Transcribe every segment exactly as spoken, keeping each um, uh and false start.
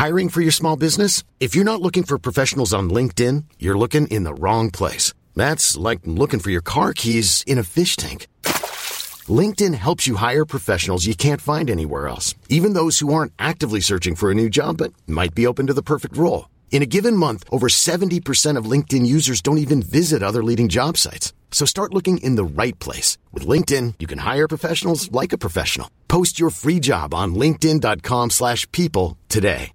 Hiring for your small business? If you're not looking for professionals on LinkedIn, you're looking in the wrong place. That's like looking for your car keys in a fish tank. LinkedIn helps you hire professionals you can't find anywhere else, even those who aren't actively searching for a new job but might be open to the perfect role. In a given month, over seventy percent of LinkedIn users don't even visit other leading job sites. So start looking in the right place. With LinkedIn, you can hire professionals like a professional. Post your free job on linkedin.com slash people today.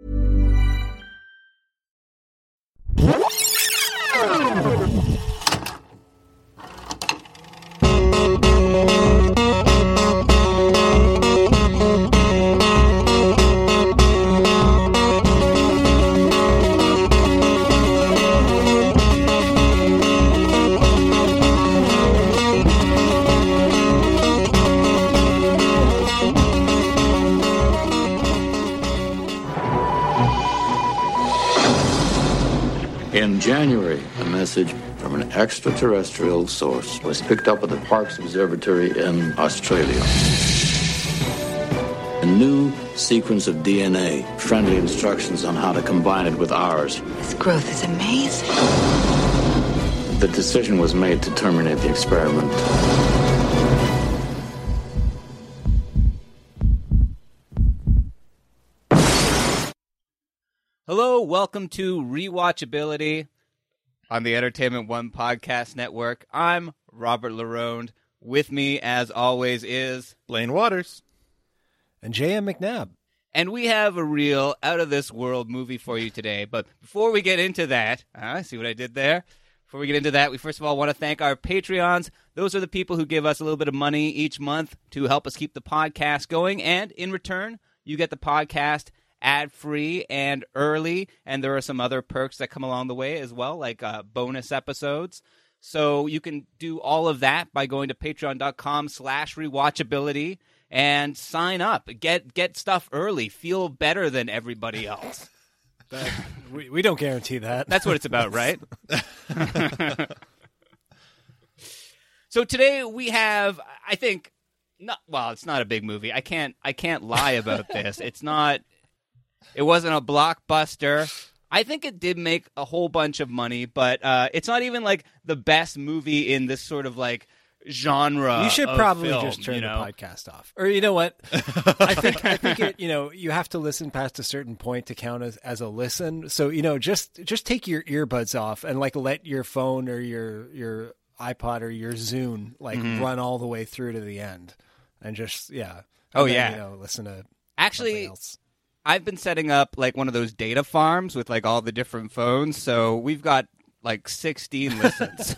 In January, a message from an extraterrestrial source was picked up at the Parkes Observatory in Australia. A new sequence of D N A, friendly instructions on how to combine it with ours. This growth is amazing. The decision was made to terminate the experiment. Hello, welcome to Rewatchability on the Entertainment One Podcast Network. I'm Robert Laronde. With me, as always, is Blaine Waters and J M McNabb. And we have a real out-of-this-world movie for you today. But before we get into that, uh, see what I did there? Before we get into that, we first of all want to thank our Patreons. Those are the people who give us a little bit of money each month to help us keep the podcast going. And in return, you get the podcast ad-free and early, and there are some other perks that come along the way as well, like uh, bonus episodes. So you can do all of that by going to patreon.com slash rewatchability and sign up. Get get stuff early. Feel better than everybody else. That, we, we don't guarantee that. That's what it's about, right? So today we have, I think, not well, it's not a big movie. I can't I can't lie about this. It's not It wasn't a blockbuster. I think it did make a whole bunch of money, but uh, it's not even like the best movie in this sort of like genre. You should of probably film, just turn you know? the podcast off, or you know what? I think I think it. You know, you have to listen past a certain point to count as, as a listen. So you know, just just take your earbuds off and like let your phone or your your iPod or your Zune like mm-hmm. run all the way through to the end, and just yeah. Oh and then, yeah. You know, listen to actually. Else. I've been setting up like one of those data farms with like all the different phones, so we've got like sixteen listens.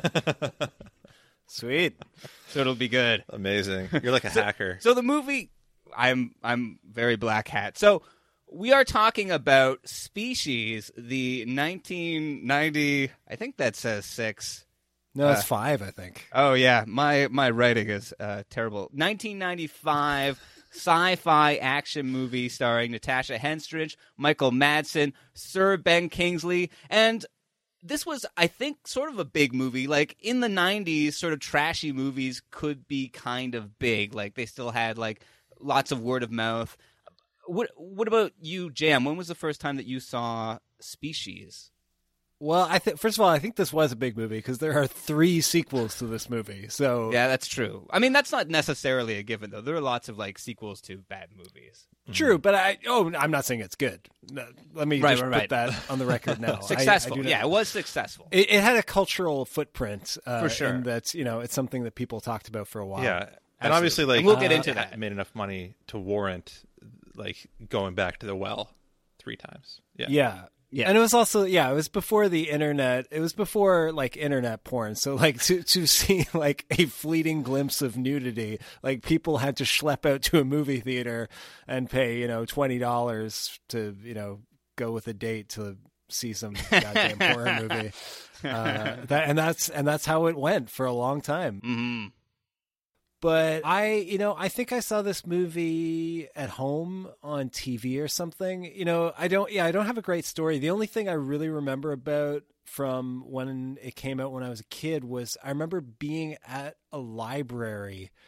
Sweet. So it'll be good. Amazing. You're like a so, hacker. So the movie, I'm I'm very black hat. So we are talking about Species, the nineteen ninety. I think that says six. No, it's uh, five. I think. Oh yeah, my my writing is uh, terrible. nineteen ninety-five. Sci-fi action movie starring Natasha Henstridge, Michael Madsen, Sir Ben Kingsley, and this was, I think, sort of a big movie. Like, in the nineties, sort of trashy movies could be kind of big. Like, they still had, like, lots of word of mouth. What What about you, Jam? When was the first time that you saw Species? Well, I think first of all, I think this was a big movie because there are three sequels to this movie. So yeah, that's true. I mean, that's not necessarily a given, though. There are lots of like sequels to bad movies. True, but I oh, I'm not saying it's good. No, let me right, just right, put right. that on the record now. Successful, I, I yeah, it was successful. It, it had a cultural footprint uh, for sure. And that's you know, it's something that people talked about for a while. Yeah, and Absolutely. obviously, like and we'll get uh, into that. Made enough money to warrant like going back to the well three times. Yeah, yeah. Yeah. And it was also, yeah, it was before the internet. It was before like internet porn. So like to, to see like a fleeting glimpse of nudity, like people had to schlep out to a movie theater and pay, you know, twenty dollars to, you know, go with a date to see some goddamn horror movie. Uh, that, and that's, and that's how it went for a long time. Mm-hmm. But I, you know, I think I saw this movie at home on T V or something. You know, I don't, yeah, I don't have a great story. The only thing I really remember about from when it came out when I was a kid was I remember being at a library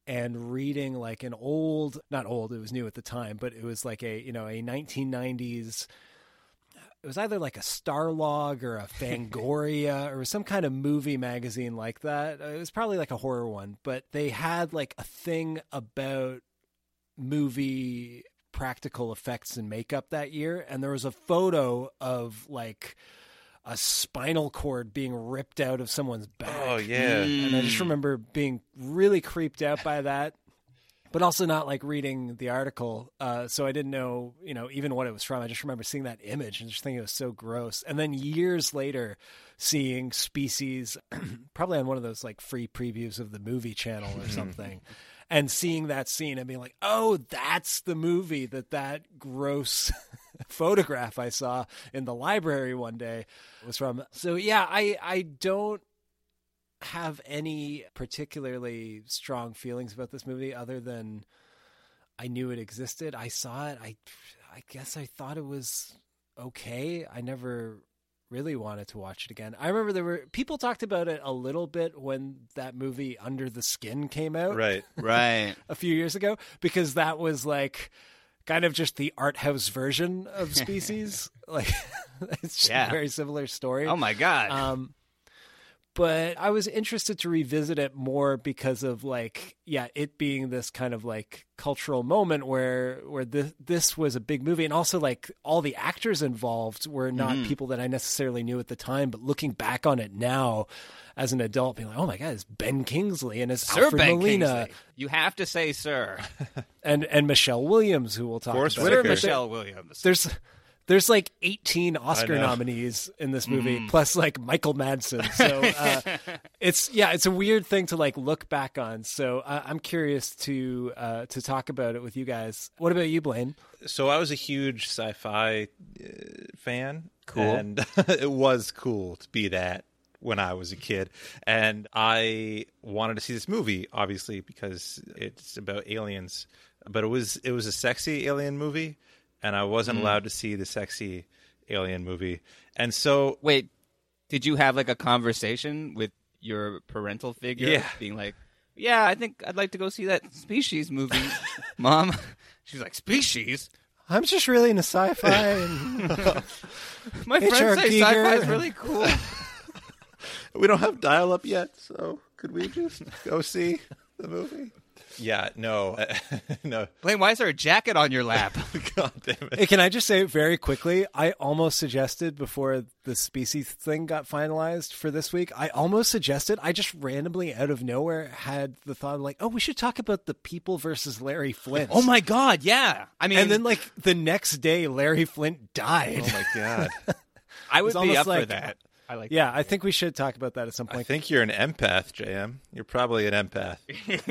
and reading like an old, not old, it was new at the time, but it was like a, you know, a nineteen nineties, it was either like a Starlog or a Fangoria or some kind of movie magazine like that. It was probably like a horror one, but they had like a thing about movie practical effects and makeup that year. And there was a photo of like a spinal cord being ripped out of someone's back. Oh, yeah. And I just remember being really creeped out by that, but also not like reading the article. Uh, so I didn't know, you know, even what it was from. I just remember seeing that image and just thinking it was so gross. And then years later, seeing Species, probably on one of those like free previews of the movie channel or something, and seeing that scene and being like, oh, that's the movie that that gross photograph I saw in the library one day was from. So yeah, I, I don't have any particularly strong feelings about this movie other than I knew it existed. I saw it. I, I guess I thought it was okay. I never really wanted to watch it again. I remember there were people talked about it a little bit when that movie Under the Skin came out. Right. Right. A few years ago, because that was like kind of just the art house version of Species. Like it's just Yeah. a very similar story. Oh my God. Um, but I was interested to revisit it more because of like, yeah, it being this kind of like cultural moment where where this this was a big movie, and also like all the actors involved were not Mm-hmm. people that I necessarily knew at the time. But looking back on it now, as an adult, being like, oh my God, it's Ben Kingsley and it's Sir Alfred Ben Molina Kingsley. You have to say sir. and and Michelle Williams, who we'll talk Forrest about. Sir Whitaker. Michelle Williams. There's there's like eighteen Oscar know. nominees in this movie, Mm. plus like Michael Madsen. So uh, it's yeah, it's a weird thing to like look back on. So uh, I'm curious to uh, to talk about it with you guys. What about you, Blaine? So I was a huge sci-fi uh, fan. Cool. And it was cool to be that when I was a kid. And I wanted to see this movie, obviously, because it's about aliens. But it was it was a sexy alien movie, and I wasn't allowed to see the sexy alien movie. And so Wait, did you have like a conversation with your parental figure? Yeah. Being like, yeah, I think I'd like to go see that Species movie, Mom. She's like, Species? I'm just really into sci-fi. And My H R friends say Giger. sci-fi is really cool. we don't have dial-up yet, so could we just go see the movie? Yeah, no. no. Blaine, why is there a jacket on your lap? God damn it. Hey, can I just say very quickly? I almost suggested before the Species thing got finalized for this week. I almost suggested. I just randomly out of nowhere had the thought of like, oh, we should talk about The People versus Larry Flint. Oh my God, yeah. I mean, And then like the next day, Larry Flint died. Oh my God. I would it's be almost up for like- that. I like Yeah, I think we should talk about that at some I point. think you're an empath, J M. You're probably an empath.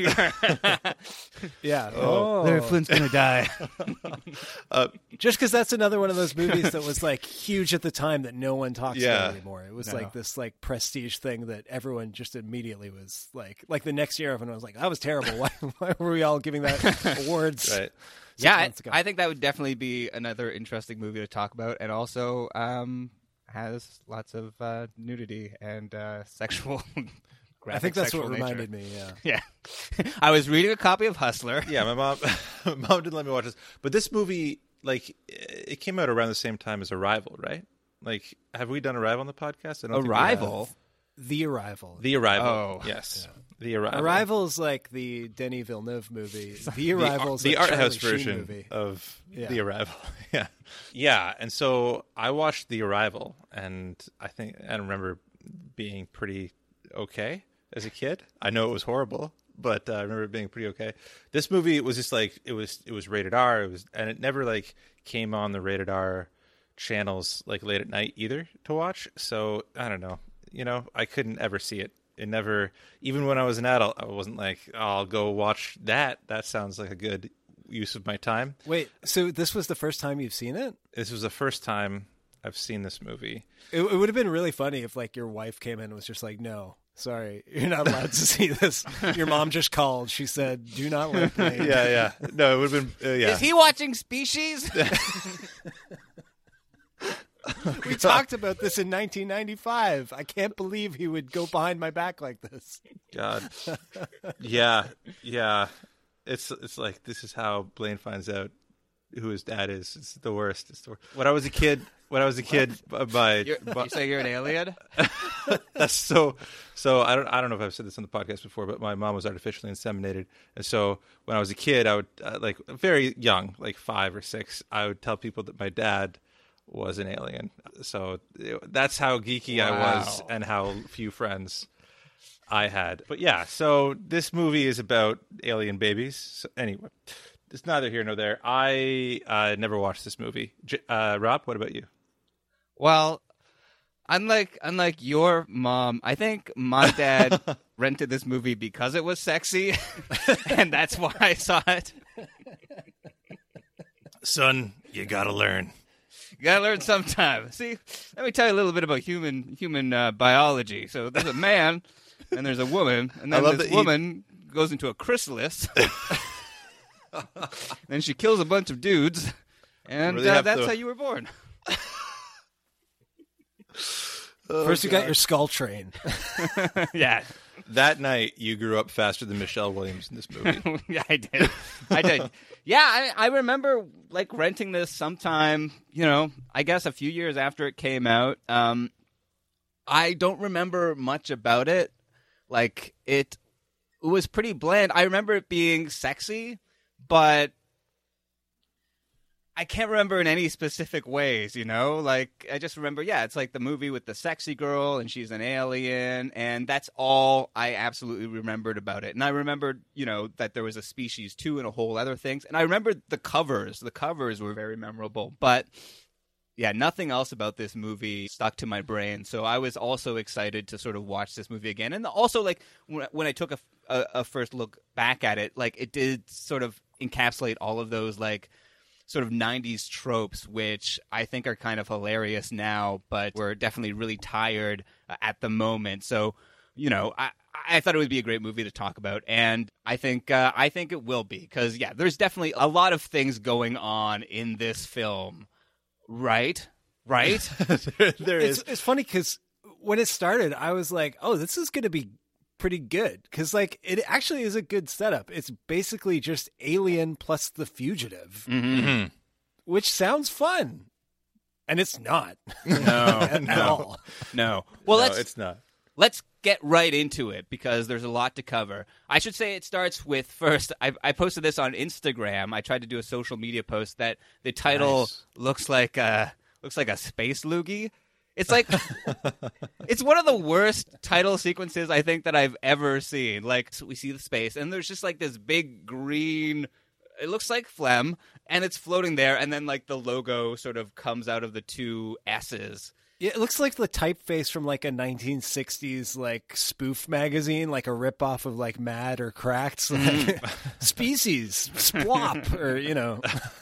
Yeah. Oh. Larry Flint's gonna die. Just because that's another one of those movies that was like huge at the time that no one talks Yeah. about anymore. It was No. like this like prestige thing that everyone just immediately was like, like the next year everyone was like, that was terrible. Why, why were we all giving that awards? Right. six Yeah, I, months ago? I think that would definitely be another interesting movie to talk about, and also um, has lots of uh, nudity and uh, sexual. I think that's what sexual reminded nature. me. Yeah. Yeah, I was reading a copy of Hustler. Yeah, my mom my mom didn't let me watch this. But this movie, like, it came out around the same time as Arrival, right? Like, have we done Arrival on the podcast? I don't think we have. Arrival. The Arrival. The Arrival. Oh. Yes. The Arrival. Arrival is like the Denis Villeneuve movie. The Arrival is the, like the art house Charlie Sheen version movie. of Yeah. The Arrival. Yeah. Yeah. And so I watched The Arrival, and I think I remember being pretty okay as a kid. I know it was horrible, but uh, I remember it being pretty okay. This movie was just like it was. It was rated R. It was, and it never like came on the rated R channels like late at night either to watch. So I don't know. You know, I couldn't ever see it. It never, even when I was an adult, I wasn't like, oh, I'll go watch that. That sounds like a good use of my time. Wait, so this was the first time you've seen it? This was the first time I've seen this movie. It, it would have been really funny if like your wife came in and was just like, no, sorry, you're not allowed to see this. Your mom just called. She said, do not let Blaine. Yeah, yeah. No, it would have been, uh, yeah. Is he watching Species? We talked about this in nineteen ninety-five. I can't believe he would go behind my back like this. God. Yeah. Yeah, it's it's like this is how Blaine finds out who his dad is. It's the worst. It's the worst. When I was a kid, when I was a kid, by, You're, by you say you're an alien? That's so. So I don't. I don't know if I've said this on the podcast before, but my mom was artificially inseminated, and so when I was a kid, I would uh, like very young, like five or six, I would tell people that my dad was an alien. So it, that's how geeky Wow. I was, and how few friends I had. But yeah, so this movie is about alien babies. So anyway, it's neither here nor there. I uh, never watched this movie. J- uh, Rob, what about you? Well, unlike unlike your mom, I think my dad rented this movie because it was sexy, and that's why I saw it. Son, you gotta learn. You gotta learn sometime. See, let me tell you a little bit about human human uh, biology. So there's a man, and there's a woman, and I then love this that you- woman goes into a chrysalis. Then she kills a bunch of dudes, and Really uh, have that's to- how you were born. First, you got your skull train. Yeah. That night, you grew up faster than Michelle Williams in this movie. Yeah, I did. I did. Yeah, I, I remember like renting this sometime, you know, I guess a few years after it came out. Um, I don't remember much about it. Like it, it was pretty bland. I remember it being sexy, but I can't remember in any specific ways, you know? Like, I just remember, yeah, it's like the movie with the sexy girl, and she's an alien, and that's all I absolutely remembered about it. And I remembered, you know, that there was a Species two and a whole other things. And I remembered the covers. The covers were very memorable. But, yeah, nothing else about this movie stuck to my brain. So I was also excited to sort of watch this movie again. And also, like, when, when I took a, a, a first look back at it, like, it did sort of encapsulate all of those, like, sort of nineties tropes, which I think are kind of hilarious now, but we're definitely really tired uh, at the moment. So, you know, I, I thought it would be a great movie to talk about, and I think uh, I think it will be, because, yeah, there's definitely a lot of things going on in this film, right? Right? there there It's, is. it's funny because when it started, I was like, oh, this is going to be pretty good, because like it actually is a good setup. It's basically just Alien plus The Fugitive, Mhm. which sounds fun, and it's not. No, at, no, at all. no. Well, no, let's it's not. let's get right into it, because there's a lot to cover. I should say it starts with, first, I, I posted this on Instagram. I tried to do a social media post that the title Nice. looks like a looks like a space loogie. It's like it's one of the worst title sequences I think that I've ever seen. Like, so we see the space, and there's just like this big green. It looks like phlegm, and it's floating there, and then like the logo sort of comes out of the two S's. Yeah, it looks like the typeface from like a nineteen sixties like spoof magazine, like a ripoff of like Mad or Cracked, like Species, Splop, or you know.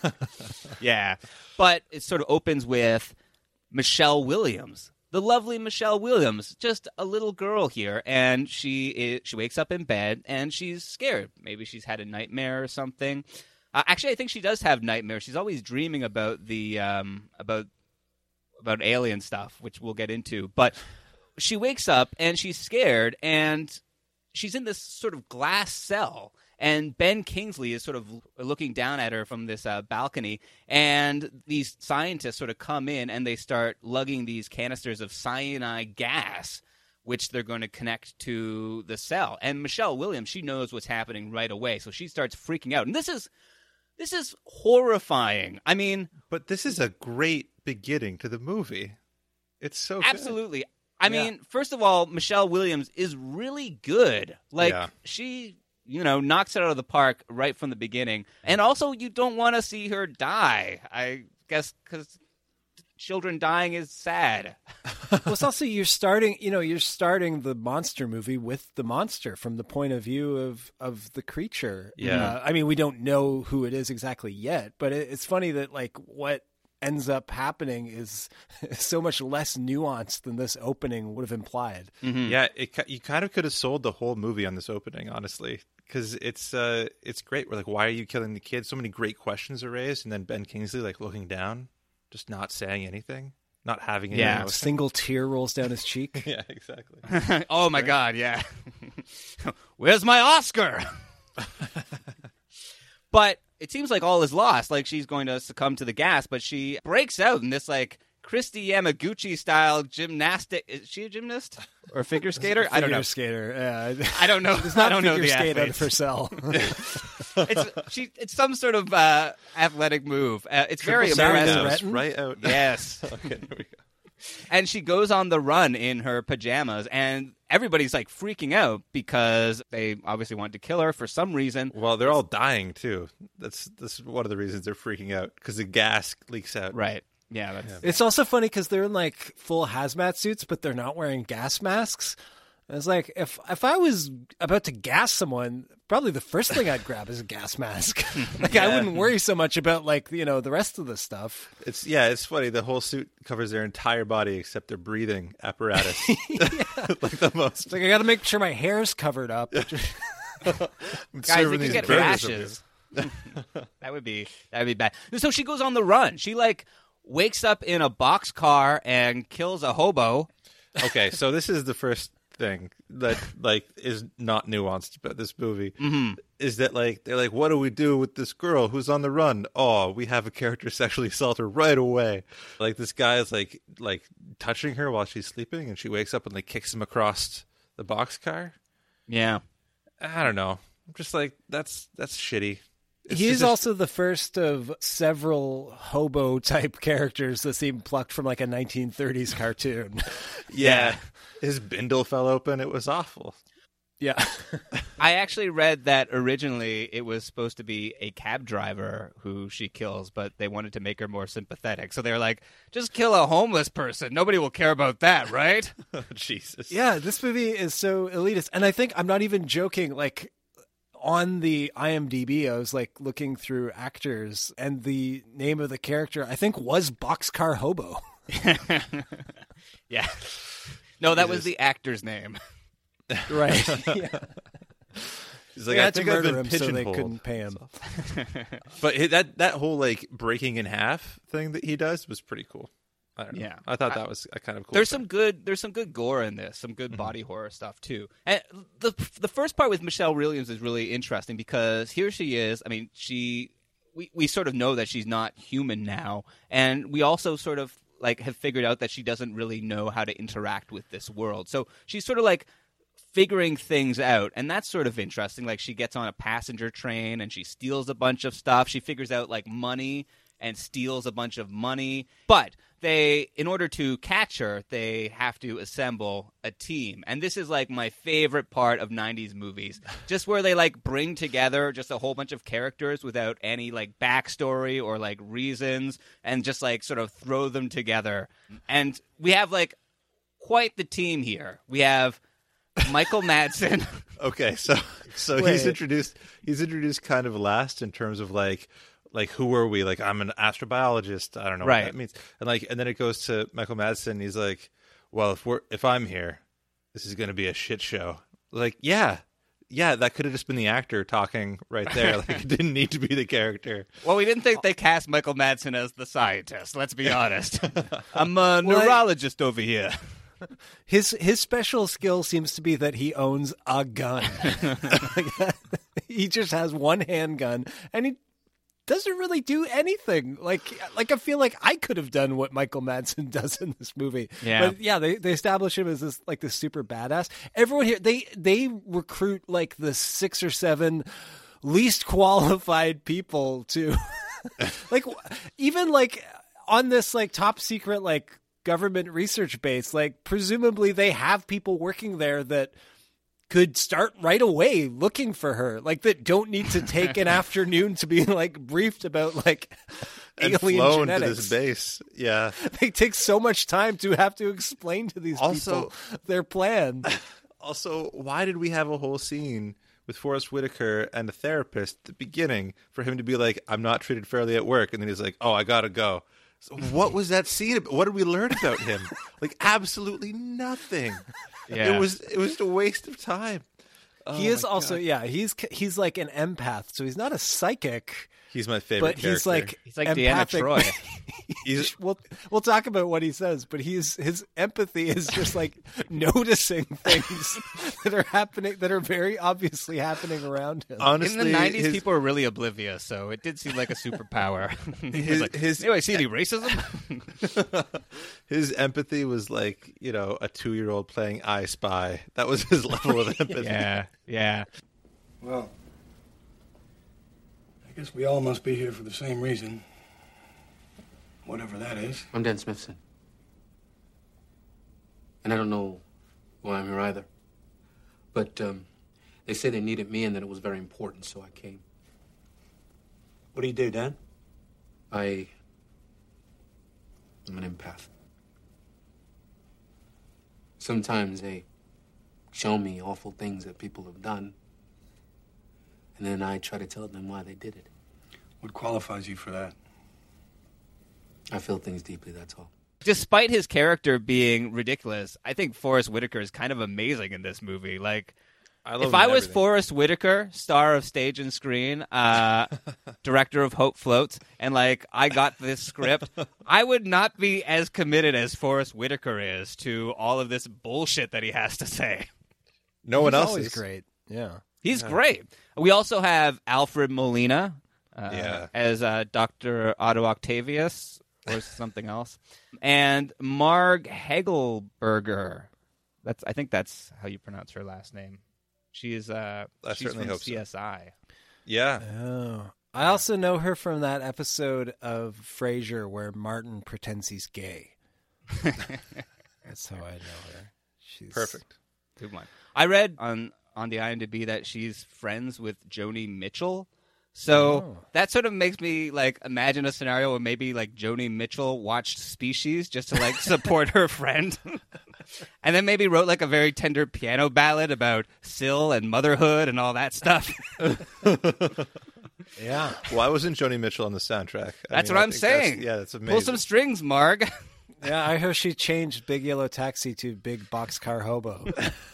Yeah, but it sort of opens with Michelle Williams, the lovely Michelle Williams, just a little girl here, and she is, she wakes up in bed and she's scared. Maybe she's had a nightmare or something. Uh, actually, I think she does have nightmares. She's always dreaming about the um, about about alien stuff, which we'll get into. But she wakes up and she's scared, and she's in this sort of glass cell. And Ben Kingsley is sort of looking down at her from this uh, balcony, and these scientists sort of come in and they start lugging these canisters of cyanide gas, which they're going to connect to the cell. And Michelle Williams, she knows what's happening right away, so she starts freaking out. And this is this is horrifying. I mean, But this is a great beginning to the movie. It's so good. absolutely. I Yeah. mean, first of all, Michelle Williams is really good. Like, Yeah. she, you know, knocks it out of the park right from the beginning. And also, you don't want to see her die, I guess, because children dying is sad. Well, it's also you're starting, you know, you're starting the monster movie with the monster from the point of view of of the creature. Yeah. Uh, I mean, we don't know who it is exactly yet, but it, it's funny that like what ends up happening is so much less nuanced than this opening would have implied. Yeah, it, ki- you kind of could have sold the whole movie on this opening, honestly, because it's uh, it's great. We're like, why are you killing the kids? So many great questions are raised, and then Ben Kingsley like looking down, just not saying anything, not having any Yeah. A emotion. single tear rolls down his cheek. Yeah, exactly. Oh, my God, yeah. Where's my Oscar? But it seems like all is lost. Like she's going to succumb to the gas, but she breaks out in this like Christy Yamaguchi style gymnastic. Is she a gymnast or a figure skater? I don't know. Figure skater. Yeah. I don't know. It's not I don't know figure the skate out athletes. of herself. It's she. It's some sort of uh, athletic move. Uh, it's very Triple impressive. roundhouse right out. Yes. Okay, there we go. And she goes on the run in her pajamas, and everybody's like freaking out because they obviously wanted to kill her for some reason. Well, they're all dying too. That's that's one of the reasons they're freaking out, because the gas leaks out. Right. Yeah. That's, It's also funny because they're in like full hazmat suits, but they're not wearing gas masks. And it's like if if I was about to gas someone, probably the first thing I'd grab is a gas mask. Like I wouldn't worry so much about like you know the rest of the stuff. It's yeah, it's funny. The whole suit covers their entire body except their breathing apparatus. Like the most. It's like I got to make sure my hair's covered up. guys, serving they could these get burgers rashes. that would be that would be bad. So she goes on the run. She like wakes up in a box car and kills a hobo. Okay, so this is the first thing that like is not nuanced about this movie. Mm-hmm. Is that like they're like, what do we do with this girl who's on the run? Oh, we have a character sexually assault her right away. Like this guy is like like touching her while she's sleeping, and she wakes up and like kicks him across the boxcar. Yeah. I don't know. I'm just like that's that's shitty. It's He's just- also the first of several hobo type characters that seem plucked from like a nineteen thirties cartoon. yeah. His bindle fell open. It was awful. Yeah. I actually read that originally it was supposed to be a cab driver who she kills, but they wanted to make her more sympathetic. So they were like, just kill a homeless person. Nobody will care about that, right? Oh, Jesus. Yeah, this movie is so elitist. And I think I'm not even joking. Like on the IMDb, I was like looking through actors, and the name of the character I think was Boxcar Hobo. Yeah. No, that was the actor's name. Right. Yeah. He's like, They I had to think I've murder been him so they pigeonholed. couldn't pay him. But it- that that whole like breaking in half thing that he does was pretty cool. I don't know. Yeah. I thought that was a kind of cool. There's thing. some good there's some good gore in this, some good Mm-hmm. body horror stuff too. And the the first part with Michelle Williams is really interesting because here she is. I mean, she we we sort of know that she's not human now, and we also sort of like have figured out that she doesn't really know how to interact with this world. So she's sort of like figuring things out, and that's sort of interesting. Like she gets on a passenger train and she steals a bunch of stuff. She figures out like money and steals a bunch of money. But they, in order to catch her, they have to assemble a team. And this is like my favorite part of nineties movies, just where they like bring together just a whole bunch of characters without any like backstory or like reasons, and just like sort of throw them together. And we have like quite the team here. We have Michael Madsen. Okay, so so Wait. he's introduced. He's introduced kind of last in terms of like. Like, who are we? Like, I'm an astrobiologist. I don't know Right. what that means. And like, and then it goes to Michael Madsen. He's like, well, if we're if I'm here, this is going to be a shit show. Like, yeah, yeah, that could have just been the actor talking right there. Like, it didn't need to be the character. Well, we didn't think they cast Michael Madsen as the scientist. Let's be honest. I'm a Well, I- neurologist over here. His his special skill seems to be that he owns a gun. Like, he just has one handgun, and he doesn't really do anything. Like like I feel like I could have done what Michael Madsen does in this movie. Yeah. But yeah, they, they establish him as this like this super badass. Everyone here they they recruit like the six or seven least qualified people to like even like on this like top secret like government research base, like presumably they have people working there that could start right away looking for her, like that don't need to take an afternoon to be like briefed about like And alien flown genetics. to this base. Yeah. They take so much time to have to explain to these Also- people their plan. Also, why did we have a whole scene with Forrest Whitaker and a therapist at the beginning for him to be like, I'm not treated fairly at work, and then he's like, oh, I gotta go. So what was that scene about? What did we learn about him? Like, absolutely nothing. Yeah. It was it was a waste of time. he Oh is my also God. yeah he's he's like an empath, so he's not a psychic. He's my favorite but character. he's like He's like empathic. Deanna Troy. He's, we'll we'll talk about what he says, but he's his empathy is just like noticing things that are happening that are very obviously happening around him. honestly, In the nineties, his, people were really oblivious, so it did seem like a superpower. He was His- like, his- anyway, see any racism? his empathy was like, you know, a two-year-old playing I Spy. That was his level of empathy. yeah, yeah. Well, I guess we all must be here for the same reason. Whatever that is. I'm Dan Smithson. And I don't know why I'm here either. But um, they say they needed me and that it was very important, so I came. What do you do, Dan? I... I'm an empath. Sometimes they show me awful things that people have done, and then I try to tell them why they did it. What qualifies you for that? I feel things deeply, that's all. Despite his character being ridiculous, I think Forrest Whitaker is kind of amazing in this movie. Like, I love if him I in was everything. Forrest Whitaker, star of stage and screen, uh, director of Hope Floats, and like I got this script, I would not be as committed as Forrest Whitaker is to all of this bullshit that he has to say. No one He's else always is. great. Yeah. He's great. We also have Alfred Molina uh, Yeah. as uh, Doctor Otto Octavius or something else, and Marg Hegelberger. That's I think that's how you pronounce her last name. She is uh, I she's certainly from hope so. C S I. Yeah. Oh. I also know her from that episode of Frasier where Martin pretends he's gay. That's how I know her. She's Perfect. Good one. I read on on the IMDb that she's friends with Joni Mitchell. So Oh. that sort of makes me like imagine a scenario where maybe like Joni Mitchell watched Species just to like support her friend. And then maybe wrote like a very tender piano ballad about Syl and motherhood and all that stuff. Yeah. Why wasn't Joni Mitchell on the soundtrack? I That's mean, what I I'm think saying. that's- Yeah, that's amazing. Pull some strings, Marg. Yeah, I heard she changed Big Yellow Taxi to Big Boxcar Hobo.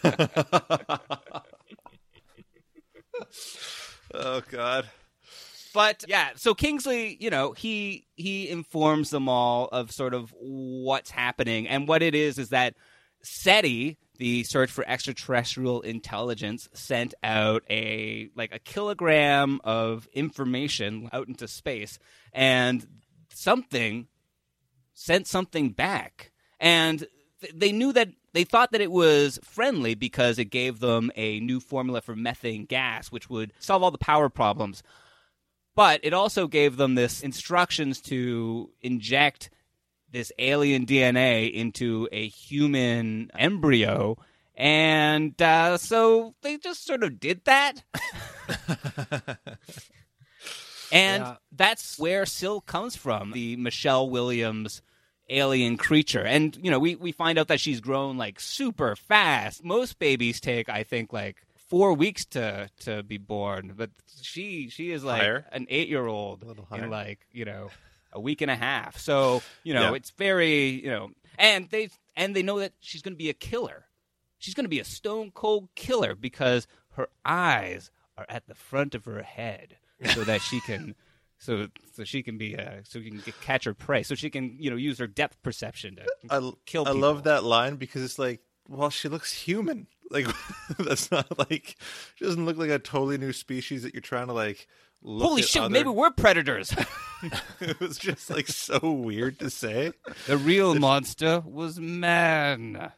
Oh, God. But yeah, so Kingsley, you know, he he informs them all of sort of what's happening, and what it is is that SETI, the Search for Extraterrestrial Intelligence, sent out a like a kilogram of information out into space, and something sent something back, and th- they knew that they thought that it was friendly because it gave them a new formula for methane gas, which would solve all the power problems. But it also gave them this instructions to inject this alien D N A into a human embryo. And uh, so they just sort of did that. And Yeah. that's where Syl comes from, the Michelle Williams alien creature. And, you know, we, we find out that she's grown, like, super fast. Most babies take, I think, like, four weeks to, to be born. But she she is, like, Higher? an eight-year-old A little higher. in, like, you know, a week and a half. So, you know, Yeah. it's very, you know, and they and they know that she's going to be a killer. She's going to be a stone-cold killer because her eyes are at the front of her head so that she can... So, so she can be, uh, so she can get, catch her prey. So she can, you know, use her depth perception to I, kill I people. love that line because it's like, well, she looks human. Like, that's not like, she doesn't look like a totally new species that you're trying to like look Holy at shit! other- Maybe we're predators. It was just like so weird to say. The real monster was man.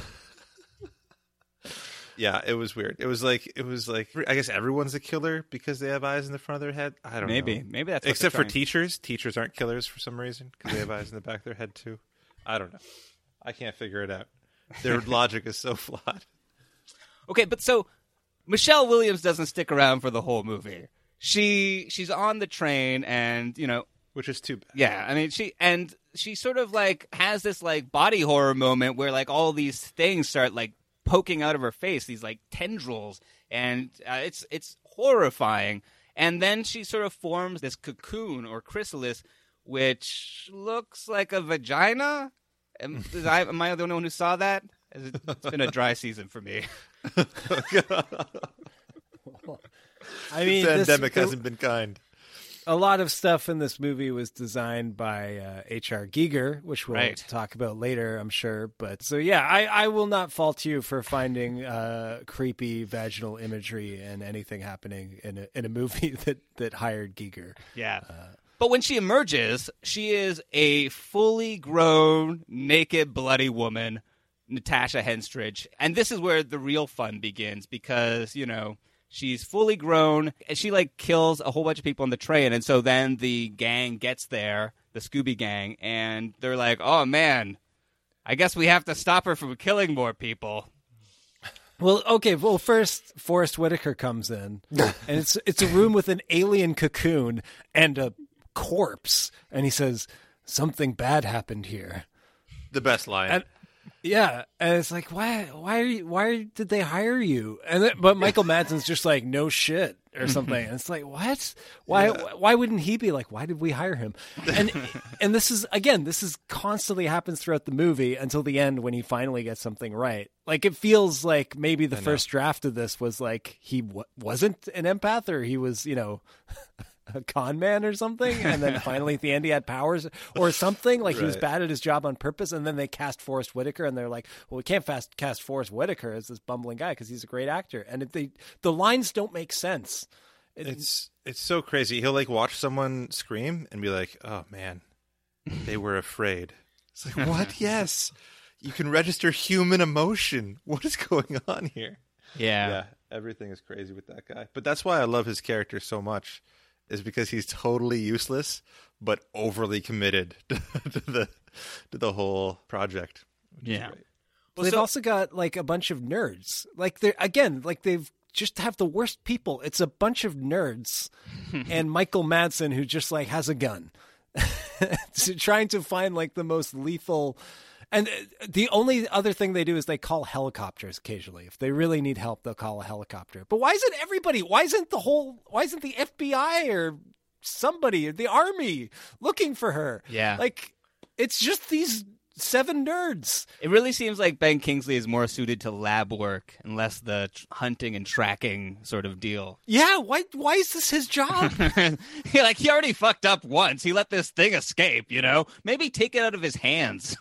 Yeah, it was weird. It was like, it was like, I guess everyone's a killer because they have eyes in the front of their head. I don't Maybe, know. maybe that's what Except they're for trying- teachers. Teachers aren't killers for some reason because they have eyes in the back of their head too. I don't know. I can't figure it out. Their logic is so flawed. Okay, but so Michelle Williams doesn't stick around for the whole movie. She she's on the train, and you know, Which is too bad. yeah, I mean, she and she sort of like has this like body horror moment where like all these things start like poking out of her face, these like tendrils, and uh, it's it's horrifying. And then she sort of forms this cocoon or chrysalis, which looks like a vagina. Am, is I, am I the only one who saw that? It's been a dry season for me. I mean, the this- pandemic the- hasn't been kind. a lot of stuff in this movie was designed by uh, H R. Giger, which we'll Right. talk about later, I'm sure. But so, yeah, I, I will not fault you for finding uh, creepy vaginal imagery and anything happening in a, in a movie that, that hired Giger. Yeah. But when she emerges, she is a fully grown, naked, bloody woman, Natasha Henstridge. And this is where the real fun begins because, you know, she's fully grown and she like kills a whole bunch of people on the train. And so then the gang gets there, the Scooby Gang, and they're like, oh man, I guess we have to stop her from killing more people. Well, okay. Well, first, Forrest Whitaker comes in, and it's it's a room with an alien cocoon and a corpse, and he says, something bad happened here. The best line. And, yeah, and it's like, why, why, are you, why did they hire you? And then, but Michael Madsen's just like, no shit or something. And it's like, what? Why? Yeah. Why wouldn't he be like, why did we hire him? And and this is again, this is constantly happens throughout the movie until the end when he finally gets something right. Like it feels like maybe the first draft of this was like he w- wasn't an empath or he was, you know. A con man or something, and then finally at the end he had powers or something, like he was Right. bad at his job on purpose, and then they cast Forrest Whitaker, and they're like, well, we can't fast cast Forrest Whitaker as this bumbling guy because he's a great actor, and it, they the lines don't make sense. It- It's it's so crazy. He'll like watch someone scream and be like, "Oh man, they were afraid." It's like, what? Yes, you can register human emotion. What is going on here? Yeah. Yeah, everything is crazy with that guy. But that's why I love his character so much, is because he's totally useless but overly committed to the to the whole project. Which is Yeah. great. Well, they've so- also got like a bunch of nerds. Like they're again, like they've just have the worst people. It's a bunch of nerds and Michael Madsen who just like has a gun, so trying to find like the most lethal. And the only other thing they do is they call helicopters occasionally. If they really need help, they'll call a helicopter. But why isn't everybody? Why isn't the whole? Why isn't the F B I or somebody or the army looking for her? Yeah. like it's just these seven nerds. It really seems like Ben Kingsley is more suited to lab work and less the tr- hunting and tracking sort of deal. Yeah, why why is this his job? Yeah, like he already fucked up once. He let this thing escape, you know? Maybe take it out of his hands.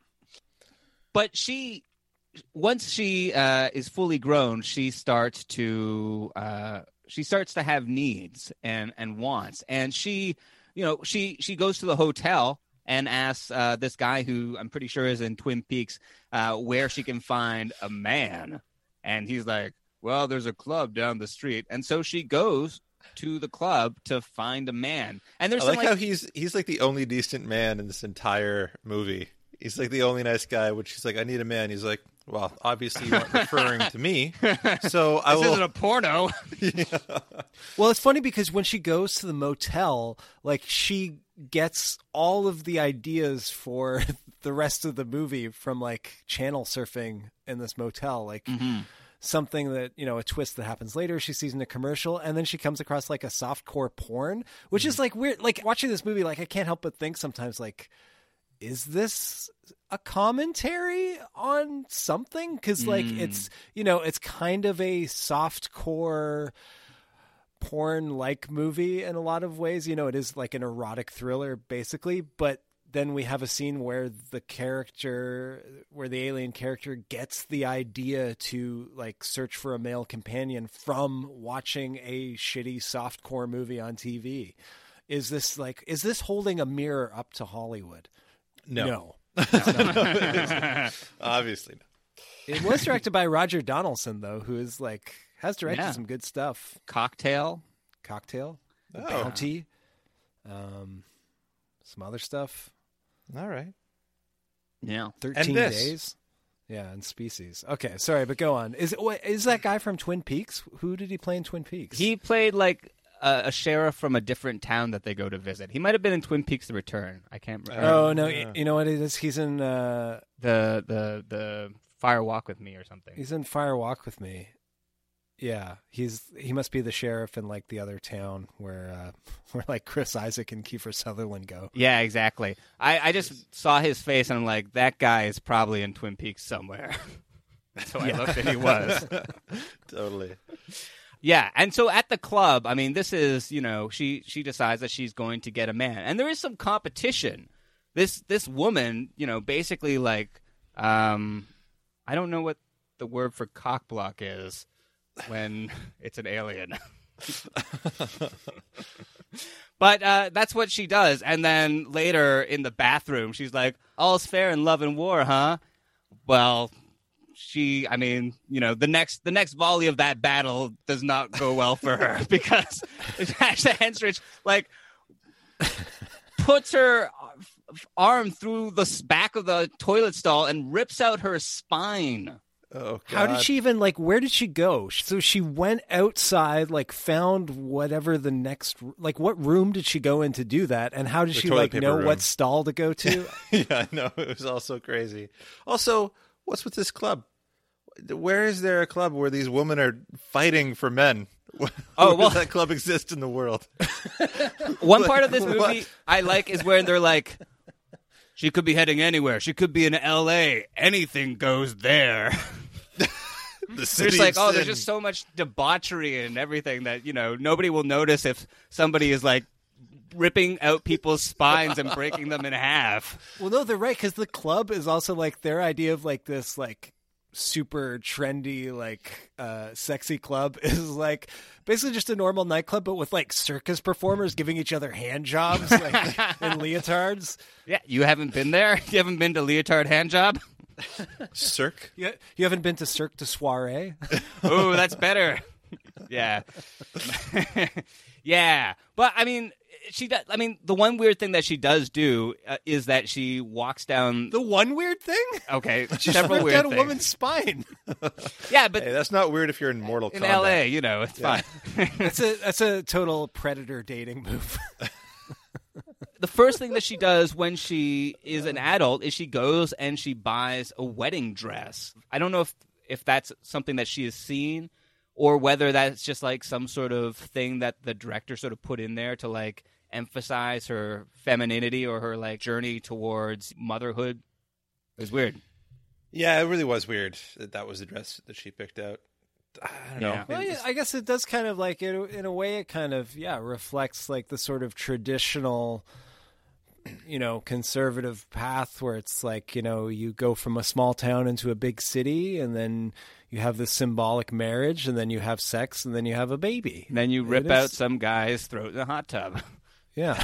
But she, once she uh, is fully grown, she starts to uh, she starts to have needs and, and wants. And she, you know, she she goes to the hotel and asks uh, this guy who I'm pretty sure is in Twin Peaks uh, where she can find a man. And he's like, well, there's a club down the street. And so she goes to the club to find a man. And there's I some, like, how he's he's like the only decent man in this entire movie. He's like the only nice guy, which he's like, I need a man. He's like, well, obviously you weren't referring to me, so I this will. isn't a porno. Well, it's funny because when she goes to the motel, like she gets all of the ideas for the rest of the movie from like channel surfing in this motel, like Mm-hmm. something that, you know, a twist that happens later. She sees in a commercial, and then she comes across like a softcore porn, which Mm-hmm. is like weird. Like watching this movie, like I can't help but think sometimes, like, is this a commentary on something? Because like Mm. it's, you know, it's kind of a softcore porn-like movie in a lot of ways. You know, it is like an erotic thriller basically, but then we have a scene where the character, where the alien character gets the idea to like search for a male companion from watching a shitty softcore movie on T V. Is this like, is this holding a mirror up to Hollywood? No, No. obviously not. It was directed by Roger Donaldson, though, who is like has directed Yeah. some good stuff. Cocktail. Cocktail, The Oh. Bounty, um, some other stuff. All right. Yeah. Thirteen this. Days, yeah, and Species. Okay, sorry, but go on. Is wait, is that guy from Twin Peaks? Who did he play in Twin Peaks? He played like a, a sheriff from a different town that they go to visit. He might have been in Twin Peaks: The Return. I can't remember. Oh no, Yeah. y- you know what it is? He's in uh, the the the Fire Walk with Me or something. he's in Fire Walk with Me. Yeah, he's he must be the sheriff in like the other town where uh, where like Chris Isaac and Kiefer Sutherland go. Yeah, exactly. I, I just saw his face and I'm like, that guy is probably in Twin Peaks somewhere. So I looked and he was. Totally. Yeah, and so at the club, I mean, this is, you know, she she decides that she's going to get a man, and there is some competition. This this woman, you know, basically like, um, I don't know what the word for cock block is when it's an alien. But uh, that's what she does, and then later in the bathroom, she's like, "All's fair in love and war, huh?" Well. She, I mean, you know, the next the next volley of that battle does not go well for her because Asha Henstridge, like, puts her arm through the back of the toilet stall and rips out her spine. Oh, God. How did she even, like, where did she go? So she went outside, like, found whatever the next, like, what room did she go in to do that? And how did The she, toilet like, paper know room. what stall to go to? Yeah, no, it was all so crazy. Also, what's with this club? Where is there a club where these women are fighting for men? Where Oh, well- does that club exist in the world? One part of this What? movie I like is where they're like, she could be heading anywhere. She could be in L A. Anything goes there. The It's city like, of oh, there's sin. just so much debauchery and everything that, you know, nobody will notice if somebody is like ripping out people's spines and breaking them in half. Well, no, they're right, because the club is also, like, their idea of, like, this, like, super trendy, like, uh, sexy club is, like, basically just a normal nightclub, but with, like, circus performers giving each other hand jobs, like, in leotards. Yeah, you haven't been there? You haven't been to Leotard Handjob? Cirque? You, you haven't been to Cirque du Soiree? Oh, that's better. Yeah. Yeah. But, I mean, she does, I mean, the one weird thing that she does do uh, is that she walks down. The one weird thing? Okay, She several ripped weird out a things. woman's spine. Yeah, but Hey, that's not weird if you're in Mortal in Kombat. L A, you know, it's fine. That's a that's a total predator dating move. The first thing that she does when she is an adult is she goes and she buys a wedding dress. I don't know if, if that's something that she has seen or whether that's just like some sort of thing that the director sort of put in there to like emphasize her femininity or her like journey towards motherhood. It was weird. Yeah, it really was weird that that was the dress that she picked out. I don't know. Yeah. Well, yeah, I guess it does kind of like in a, in a way it kind of yeah reflects like the sort of traditional, you know, conservative path where it's like, you know, you go from a small town into a big city and then you have this symbolic marriage and then you have sex and then you have a baby. And then you rip It out is- some guy's throat in a hot tub. Yeah.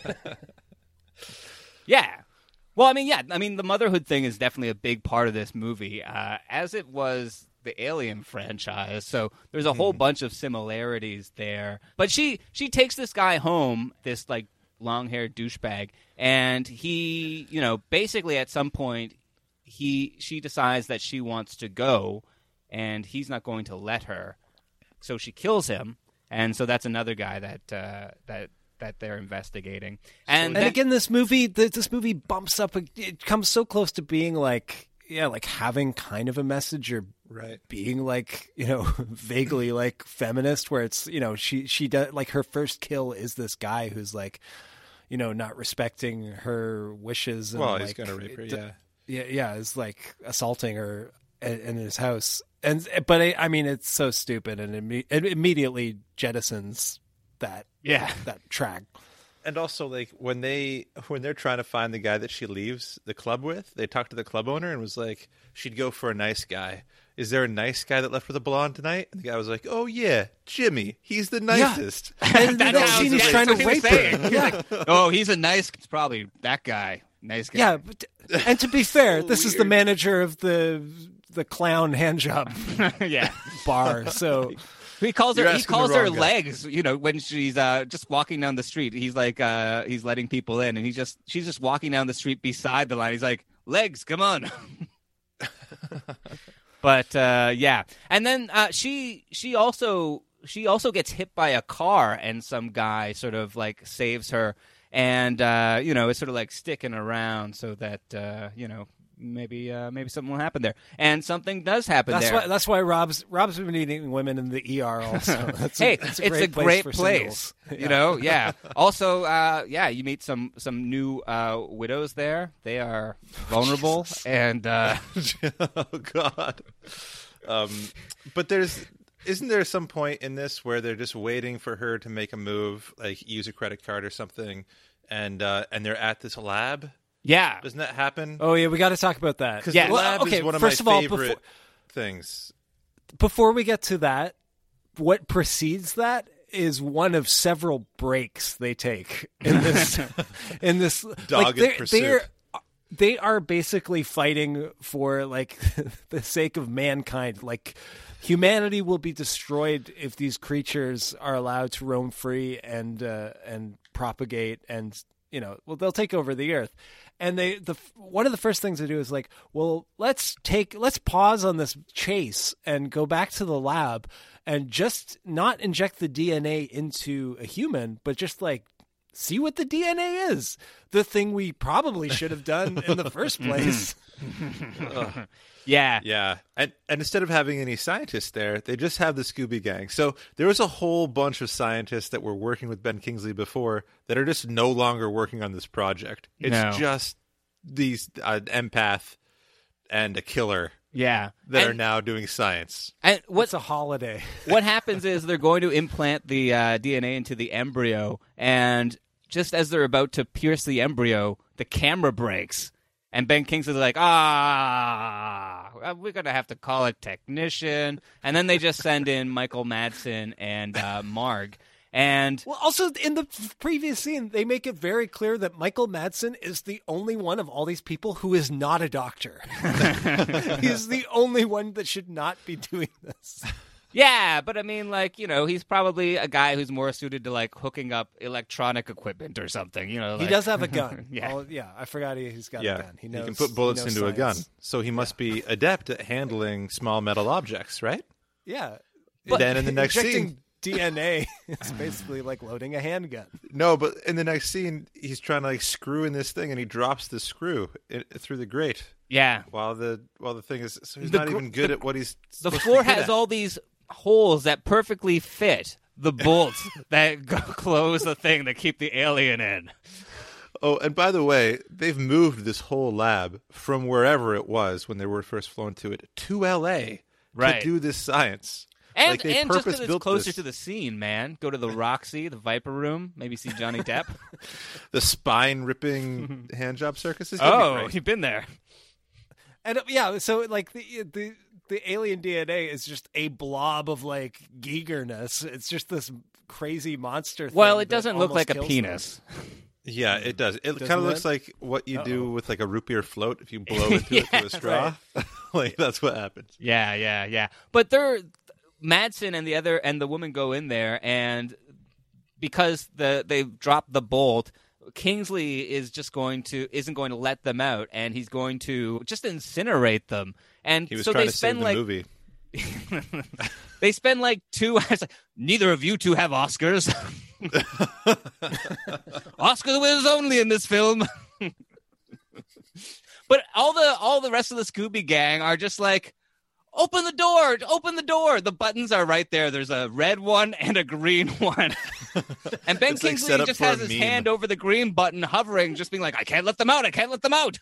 Yeah. Well, I mean, yeah. I mean, the motherhood thing is definitely a big part of this movie, uh, as it was the Alien franchise. So there's a whole bunch of similarities there. But she she takes this guy home, this like long-haired douchebag, and he, you know, basically at some point he she decides that she wants to go, and he's not going to let her. So she kills him, and so that's another guy that uh, that. that they're investigating. And, And then- again, this movie, th- this movie bumps up. It comes so close to being like, yeah, like having kind of a message or Right. being like, you know, vaguely like feminist, where it's, you know, she she does like her first kill is this guy who's like, you know, not respecting her wishes. And, Well, he's like, gonna rape her, d- yeah. yeah, yeah, is like assaulting her in, in his house. And but I, I mean, it's so stupid, and imme- it immediately jettisons that Yeah. that track. And also, like when they when they're trying to find the guy that she leaves the club with, they talked to the club owner and was like, she'd go for a nice guy. Is there a nice guy that left with a blonde tonight? And the guy was like, oh yeah, Jimmy. He's the nicest. And the That next sounds- scene he's yeah, trying to that's what he rape was saying. her. Yeah. Oh, he's a nice. It's probably that guy. Nice guy. Yeah, but, and to be fair, this is the manager of the the clown handjob yeah. bar. So He calls her. You're He asking the calls her wrong guy. legs. You know, when she's uh, just walking down the street, he's like, uh, he's letting people in, and he just, she's just walking down the street beside the line. He's like, legs, come on. But uh, yeah, and then uh, she, she also, she also gets hit by a car, and some guy sort of like saves her, and uh, you know, it's sort of like sticking around so that uh, you know. Maybe, uh, maybe something will happen there, and something does happen that's there. why that's why Rob's Rob's been eating women in the E R also. That's Hey, that's it's a great for place. singles. You know, yeah. Also, uh, yeah, you meet some some new uh, widows there. They are vulnerable, and uh, Oh God. Um, but there's isn't there some point in this where they're just waiting for her to make a move, like use a credit card or something, and uh, and they're at this lab? Yeah. Doesn't that happen? Oh, yeah, we got to talk about that. Because Yeah. the lab Well, okay, is one of first my of all, favorite before- things. Before we get to that, what precedes that is one of several breaks they take in this. in this, Dogged like they're, pursuit. they're they are basically fighting for like the sake of mankind. Like humanity will be destroyed if these creatures are allowed to roam free and uh, and propagate, and you know, well, they'll take over the earth. And they the one of the first things they do is like, well, let's take let's pause on this chase and go back to the lab and just not inject the D N A into a human, but just like see what the D N A is. The thing we probably should have done in the first place. Yeah. Yeah, and and instead of having any scientists there, they just have the Scooby Gang. So there was a whole bunch of scientists that were working with Ben Kingsley before that are just no longer working on this project. It's No. just these uh, empath and a killer Yeah. that and, are now doing science. And What's what's a holiday? what happens is they're going to implant the uh, D N A into the embryo, and just as they're about to pierce the embryo, the camera breaks. And Ben Kingsley's like, ah, we're going to have to call a technician. And then they just send in Michael Madsen and uh, Marg. And Well, also in the previous scene, they make it very clear that Michael Madsen is the only one of all these people who is not a doctor. He's the only one that should not be doing this. yeah, but I mean, like, you know, he's probably a guy who's more suited to, like, hooking up electronic equipment or something. You know, He like- does have a gun. Yeah. Oh, yeah. I forgot he, he's got Yeah, a gun. He, knows, can put bullets he knows into a gun. science. So he must be adept at handling small metal objects, right? Yeah. But then in the next injecting scene, D N A is basically like loading a handgun. no, but in the next scene, he's trying to like screw in this thing, and he drops the screw i through the grate Yeah. while the while the thing is. So he's The not gr- even good the- at what he's. The supposed to floor be good has at. all these holes that perfectly fit the bolts that go close the thing that keep the alien in. Oh, and by the way, they've moved this whole lab from wherever it was when they were first flown to it to L A Right. to do this science. And, Like, they and just because it's purpose-built closer this. to the scene, man. Go to the Roxy, the Viper Room, maybe see Johnny Depp. The spine ripping hand job circus is gonna be Oh, great. you've been there. And uh, yeah, so like the the the alien D N A is just a blob of like geegerness. It's just this crazy monster thing. Well, it that doesn't look almost like a kills penis. Yeah, it does. It Doesn't kind of it? looks like what you do Uh-oh. with like a root beer float if you blow into it Yeah, through a straw. Like that's what happens. Yeah, yeah, yeah. But they're Madsen and the other and the woman go in there, and because the they've dropped the bolt, Kingsley is just going to isn't going to let them out, and he's going to just incinerate them. And He was so trying they to spend save the like movie. they spend like two hours. Like, neither of you two have Oscars. Oscar winners only in this film. But all the all the rest of the Scooby Gang are just like, open the door, open the door. The buttons are right there. There's a red one and a green one. And Ben It's like Kingsley set up just for a has his meme. hand over the green button, hovering, just being like, I can't let them out. I can't let them out.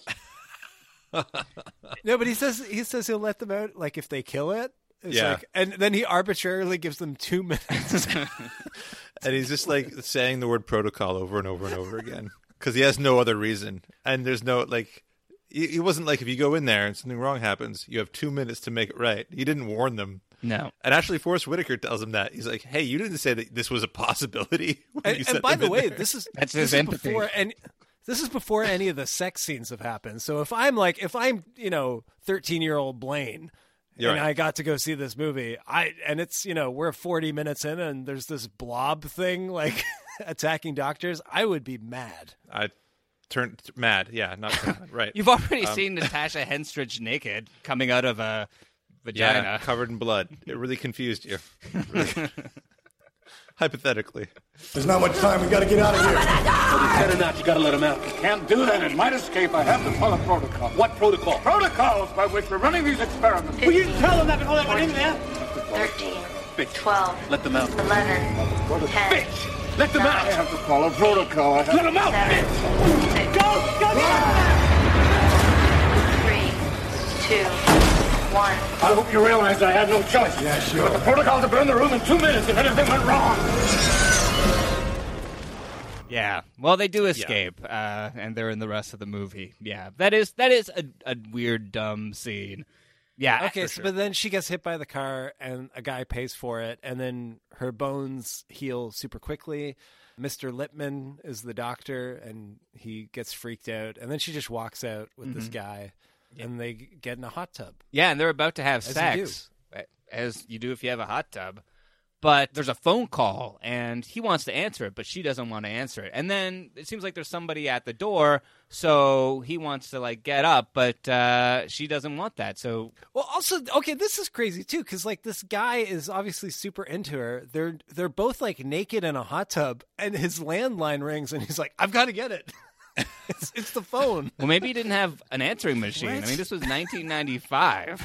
No, but he says he says he'll let them out like if they kill it. It's Yeah. like, and then he arbitrarily gives them two minutes. And he's just like saying the word protocol over and over and over again because he has no other reason. And there's no like, he, he wasn't like if you go in there and something wrong happens, you have two minutes to make it right. He didn't warn them. No. And actually, Forrest Whitaker tells him that he's like, "Hey, you didn't say that this was a possibility." when And, you and sent by them the in way, there." this is That's this his is empathy. before any this is before any of the sex scenes have happened. So if I'm like if I'm you know thirteen year old Blaine. You're and right. I got to go see this movie. I and it's you know we're forty minutes in and there's this blob thing like attacking doctors. I would be mad. I turned mad. Yeah, not turned mad. Right. You've already Um, seen Natasha Henstridge naked coming out of a yeah, vagina. covered in blood. It really confused you. Really. Hypothetically. There's not much time. We got to get out of here. Better not. You gotta let him out. Can't do that. It might escape. I have to follow protocol. What protocol? Protocols by which we're running these experiments. Will you tell them not to let them in there? thirteen, Bitch. twelve, Let them out. eleven, ten, Bitch. Let them out. nine, I have to follow protocol. I have let them out. seven, Bitch. six, Go. Go. three, two, one. I hope you realize I had no choice. Yeah, sure. But the protocol to burn the room in two minutes if anything went wrong. Yeah. Well, they do escape, yeah. uh, and they're in the rest of the movie. Yeah. That is that is a, a weird, dumb scene. Yeah. Okay, so, sure. But then she gets hit by the car, and a guy pays for it, and then her bones heal super quickly. Mister Lippman is the doctor, and he gets freaked out, and then she just walks out with mm-hmm. this guy, yeah. and they get in a hot tub. Yeah, and they're about to have as sex, you as you do if you have a hot tub. But there's a phone call, and he wants to answer it, but she doesn't want to answer it. And then it seems like there's somebody at the door, so he wants to, like, get up, but uh, she doesn't want that. So, well, also, okay, this is crazy, too, because, like, this guy is obviously super into her. They're they're both, like, naked in a hot tub, and his landline rings, and he's like, I've got to get it. it's, it's the phone. Well, maybe he didn't have an answering machine. What? I mean, this was nineteen ninety-five.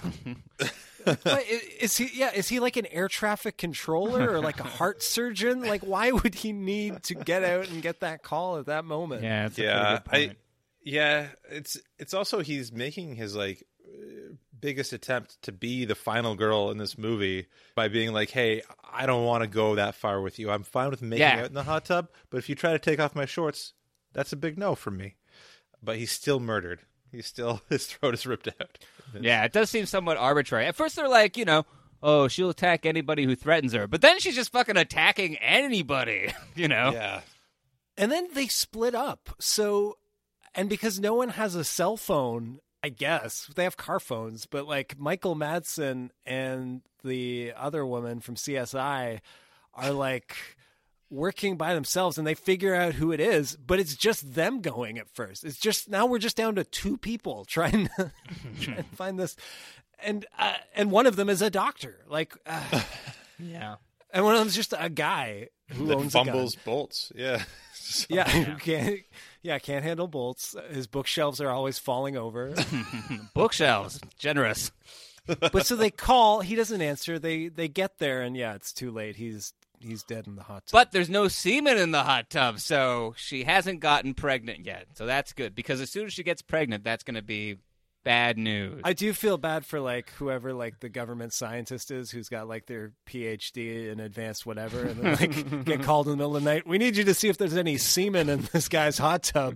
But is he? Yeah, is he like an air traffic controller or like a heart surgeon? Like, why would he need to get out and get that call at that moment? Yeah, that's a yeah, pretty good point. I, yeah. It's it's also he's making his like biggest attempt to be the final girl in this movie by being like, "Hey, I don't want to go that far with you. I'm fine with making Yeah. out in the hot tub, but if you try to take off my shorts, that's a big no from me." But he's still murdered. He's still his throat is ripped out. Yeah, it does seem somewhat arbitrary. At first they're like, you know, oh, she'll attack anybody who threatens her. But then she's just fucking attacking anybody, you know? Yeah. And then they split up. So, and because no one has a cell phone, I guess, they have car phones, but like Michael Madsen and the other woman from C S I are like working by themselves, and they figure out who it is, but it's just them going at first. It's just, now we're just down to two people trying to, trying to find this. And, uh, and one of them is a doctor. Like, uh, yeah. And one of them's just a guy who that owns fumbles a gun. bolts. Yeah. Yeah, who can't, yeah, can't handle bolts. His bookshelves are always falling over. Bookshelves. Generous. But so they call, he doesn't answer. They they get there, and yeah, it's too late. He's he's dead in the hot tub. But there's no semen in the hot tub, so she hasn't gotten pregnant yet. So that's good, because as soon as she gets pregnant, that's going to be bad news. I do feel bad for like whoever like the government scientist is who's got like their P H D in advanced whatever, and then like get called in the middle of the night. We need you to see if there's any semen in this guy's hot tub.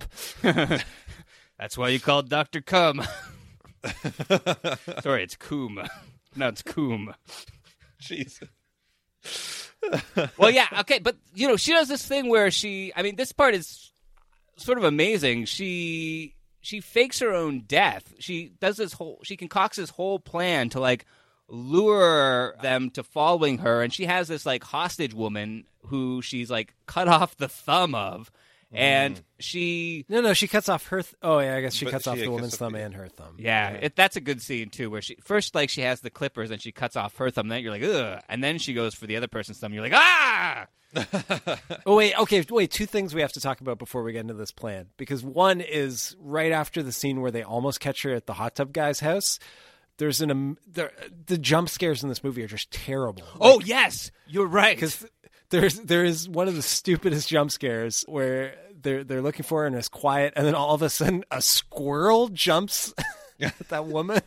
That's why you called Doctor Cum. Sorry, it's Coom. No, it's Coom. Jesus. Well, yeah, okay, but, you know, she does this thing where she, I mean, this part is sort of amazing. She she fakes her own death. She does this whole, she concocts this whole plan to, like, lure them to following her, and she has this, like, hostage woman who she's, like, cut off the thumb of, and mm. she... No, no, she cuts off her... Th- oh, yeah, I guess she but cuts she off the woman's off thumb the... and her thumb. Yeah, yeah. It, that's a good scene, too, where she... First, like, she has the clippers, and she cuts off her thumb, and then you're like, ugh, and then she goes for the other person's thumb, and you're like, ah! Oh, wait, okay, wait, two things we have to talk about before we get into this plan. Because one is right after the scene where they almost catch her at the hot tub guy's house... There's an um, there, the jump scares in this movie are just terrible. Oh like, yes, you're right. Because there's there is one of the stupidest jump scares where they're they're looking for her and it's quiet, and then all of a sudden a squirrel jumps at that woman,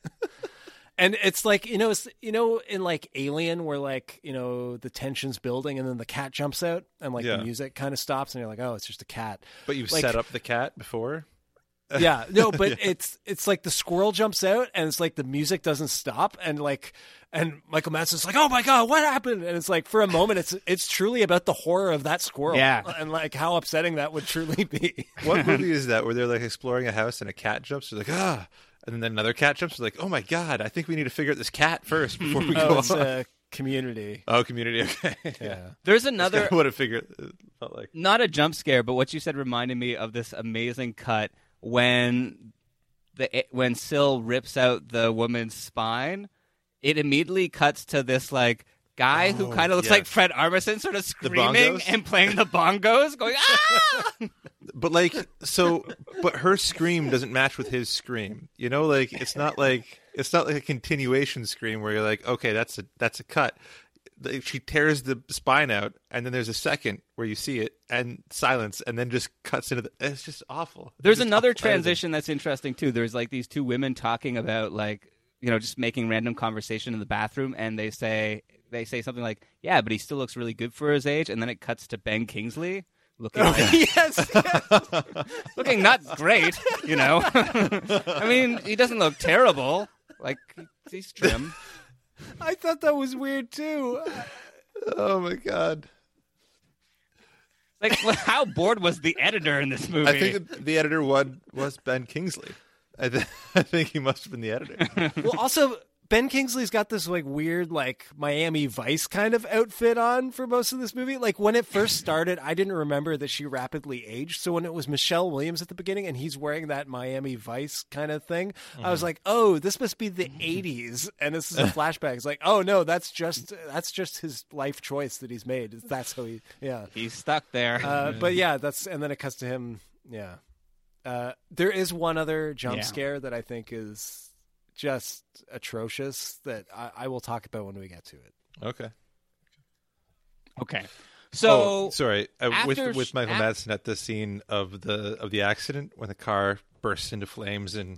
and it's like you know it's, you know in like Alien where like you know the tension's building and then the cat jumps out and like yeah. the music kind of stops and you're like, oh, it's just a cat. But you've like, set up the cat before. Yeah, no, but yeah. it's it's like the squirrel jumps out and it's like the music doesn't stop and like and Michael Madsen's like, oh my god, what happened? And it's like for a moment it's it's truly about the horror of that squirrel. Yeah. And like how upsetting that would truly be. What movie is that where they're like exploring a house and a cat jumps? They're like, ah, and then another cat jumps. They're like, oh my god, I think we need to figure out this cat first before we oh, go it's, on. uh, Community. Oh, Community. Okay. Yeah. There's another. What a figure it felt like. Not a jump scare, but what you said reminded me of this amazing cut when. The, when Syl rips out the woman's spine, it immediately cuts to this like guy oh, who kind of looks yes. like Fred Armisen, sort of screaming and playing the bongos, going ah! But like, so, but her scream doesn't match with his scream. You know, like it's not like it's not like a continuation scream where you're like, okay, that's a that's a cut. She tears the spine out, and then there's a second where you see it, and silence, and then just cuts into the... It's just awful. There's just another awful. transition that's interesting, too. There's, like, these two women talking about, like, you know, just making random conversation in the bathroom, and they say they say something like, "Yeah, but he still looks really good for his age," and then it cuts to Ben Kingsley looking like, yes, yes. looking not great, you know. I mean, he doesn't look terrible. Like he's trim. I thought that was weird too. Oh my god. Like, how bored was the editor in this movie? I think the editor one was Ben Kingsley. I, th- I think he must have been the editor. Well, also, Ben Kingsley's got this like weird, like Miami Vice kind of outfit on for most of this movie. Like when it first started, I didn't remember that she rapidly aged. So when it was Michelle Williams at the beginning and he's wearing that Miami Vice kind of thing, mm-hmm. I was like, oh, this must be the eighties. And this is a flashback. It's like, oh no, that's just that's just his life choice that he's made. That's how he, yeah, he's stuck there. Uh, but yeah, that's and then it cuts to him. Yeah, uh, there is one other jump yeah. scare that I think is just atrocious that I, I will talk about when we get to it. Okay. Okay. So oh, sorry, uh, with sh- with Michael after... Madsen at the scene of the of the accident when the car bursts into flames and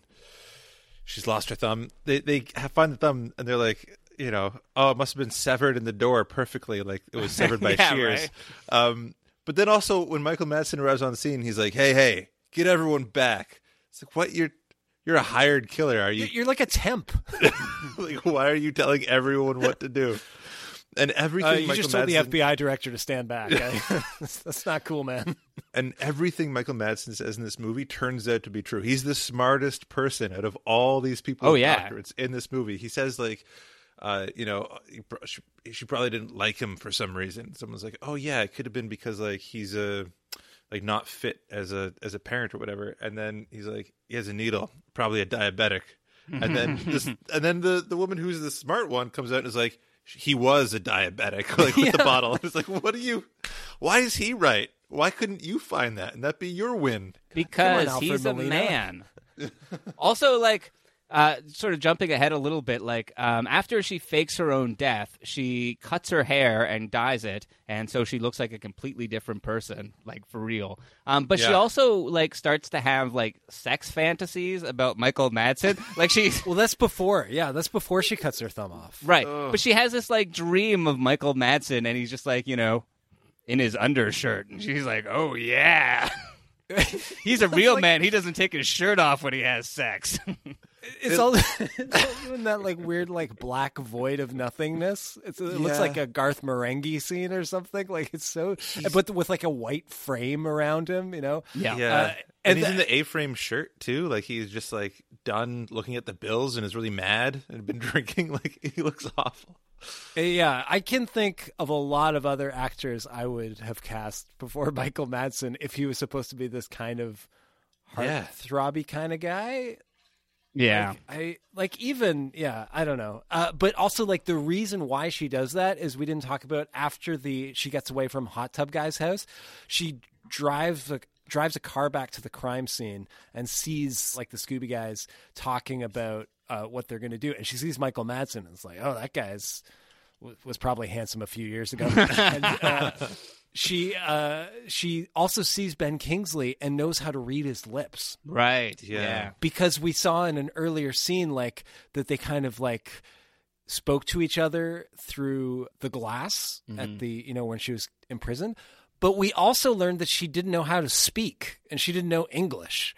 she's lost her thumb. They they have find the thumb and they're like, you know, oh, it must have been severed in the door perfectly, like it was severed by yeah, shears. Right? Um, but then also when Michael Madsen arrives on the scene, he's like, hey, hey, get everyone back. It's like, what? You're You're a hired killer, are you? You're like a temp. Like, why are you telling everyone what to do? And everything uh, you Michael just told Madsen... the F B I director to stand back. That's not cool, man. And everything Michael Madsen says in this movie turns out to be true. He's the smartest person out of all these people. Oh with yeah, doctorates in this movie. He says like, uh, you know, she, she probably didn't like him for some reason. Someone's like, oh yeah, it could have been because like he's a. like not fit as a as a parent or whatever, and then he's like, he has a needle, probably a diabetic, and then this, and then the the woman who's the smart one comes out and is like, he was a diabetic, like with yeah. the bottle. It's like, what do you? Why is he right? Why couldn't you find that and that be your win? Because on, he's Molina. a man. Also, like. Uh, sort of jumping ahead a little bit, like um, after she fakes her own death, she cuts her hair and dyes it, and so she looks like a completely different person, like for real. Um, but yeah. she also like starts to have like sex fantasies about Michael Madsen. Like she's well, that's before, yeah, that's before she cuts her thumb off, right? Ugh. But she has this like dream of Michael Madsen, and he's just like, you know, in his undershirt, and she's like, oh yeah. He's a real like, man. He doesn't take his shirt off when he has sex. It's all, it's all in that like weird like black void of nothingness. It's, it yeah. looks like a Garth Marenghi scene or something. Like it's so, he's, but with like a white frame around him, you know. Yeah, yeah. Uh, and, and he's the, in the A-frame shirt too. Like he's just like done looking at the bills and is really mad and been drinking. Like he looks awful. Yeah, I can think of a lot of other actors I would have cast before Michael Madsen if he was supposed to be this kind of heart-throbby yeah. kind of guy. Yeah. Like, I like even, yeah, I don't know. Uh, but also like the reason why she does that is we didn't talk about after the, she gets away from Hot Tub Guy's house. She drives a, drives a car back to the crime scene and sees like the Scooby guys talking about uh, what they're going to do. And she sees Michael Madsen and it's like, oh, that guy's was probably handsome a few years ago. and, uh, She uh, she also sees Ben Kingsley and knows how to read his lips. Right. Yeah. yeah. Because we saw in an earlier scene like that they kind of like spoke to each other through the glass mm-hmm. at the, you know, when she was imprisoned. But we also learned that she didn't know how to speak and she didn't know English.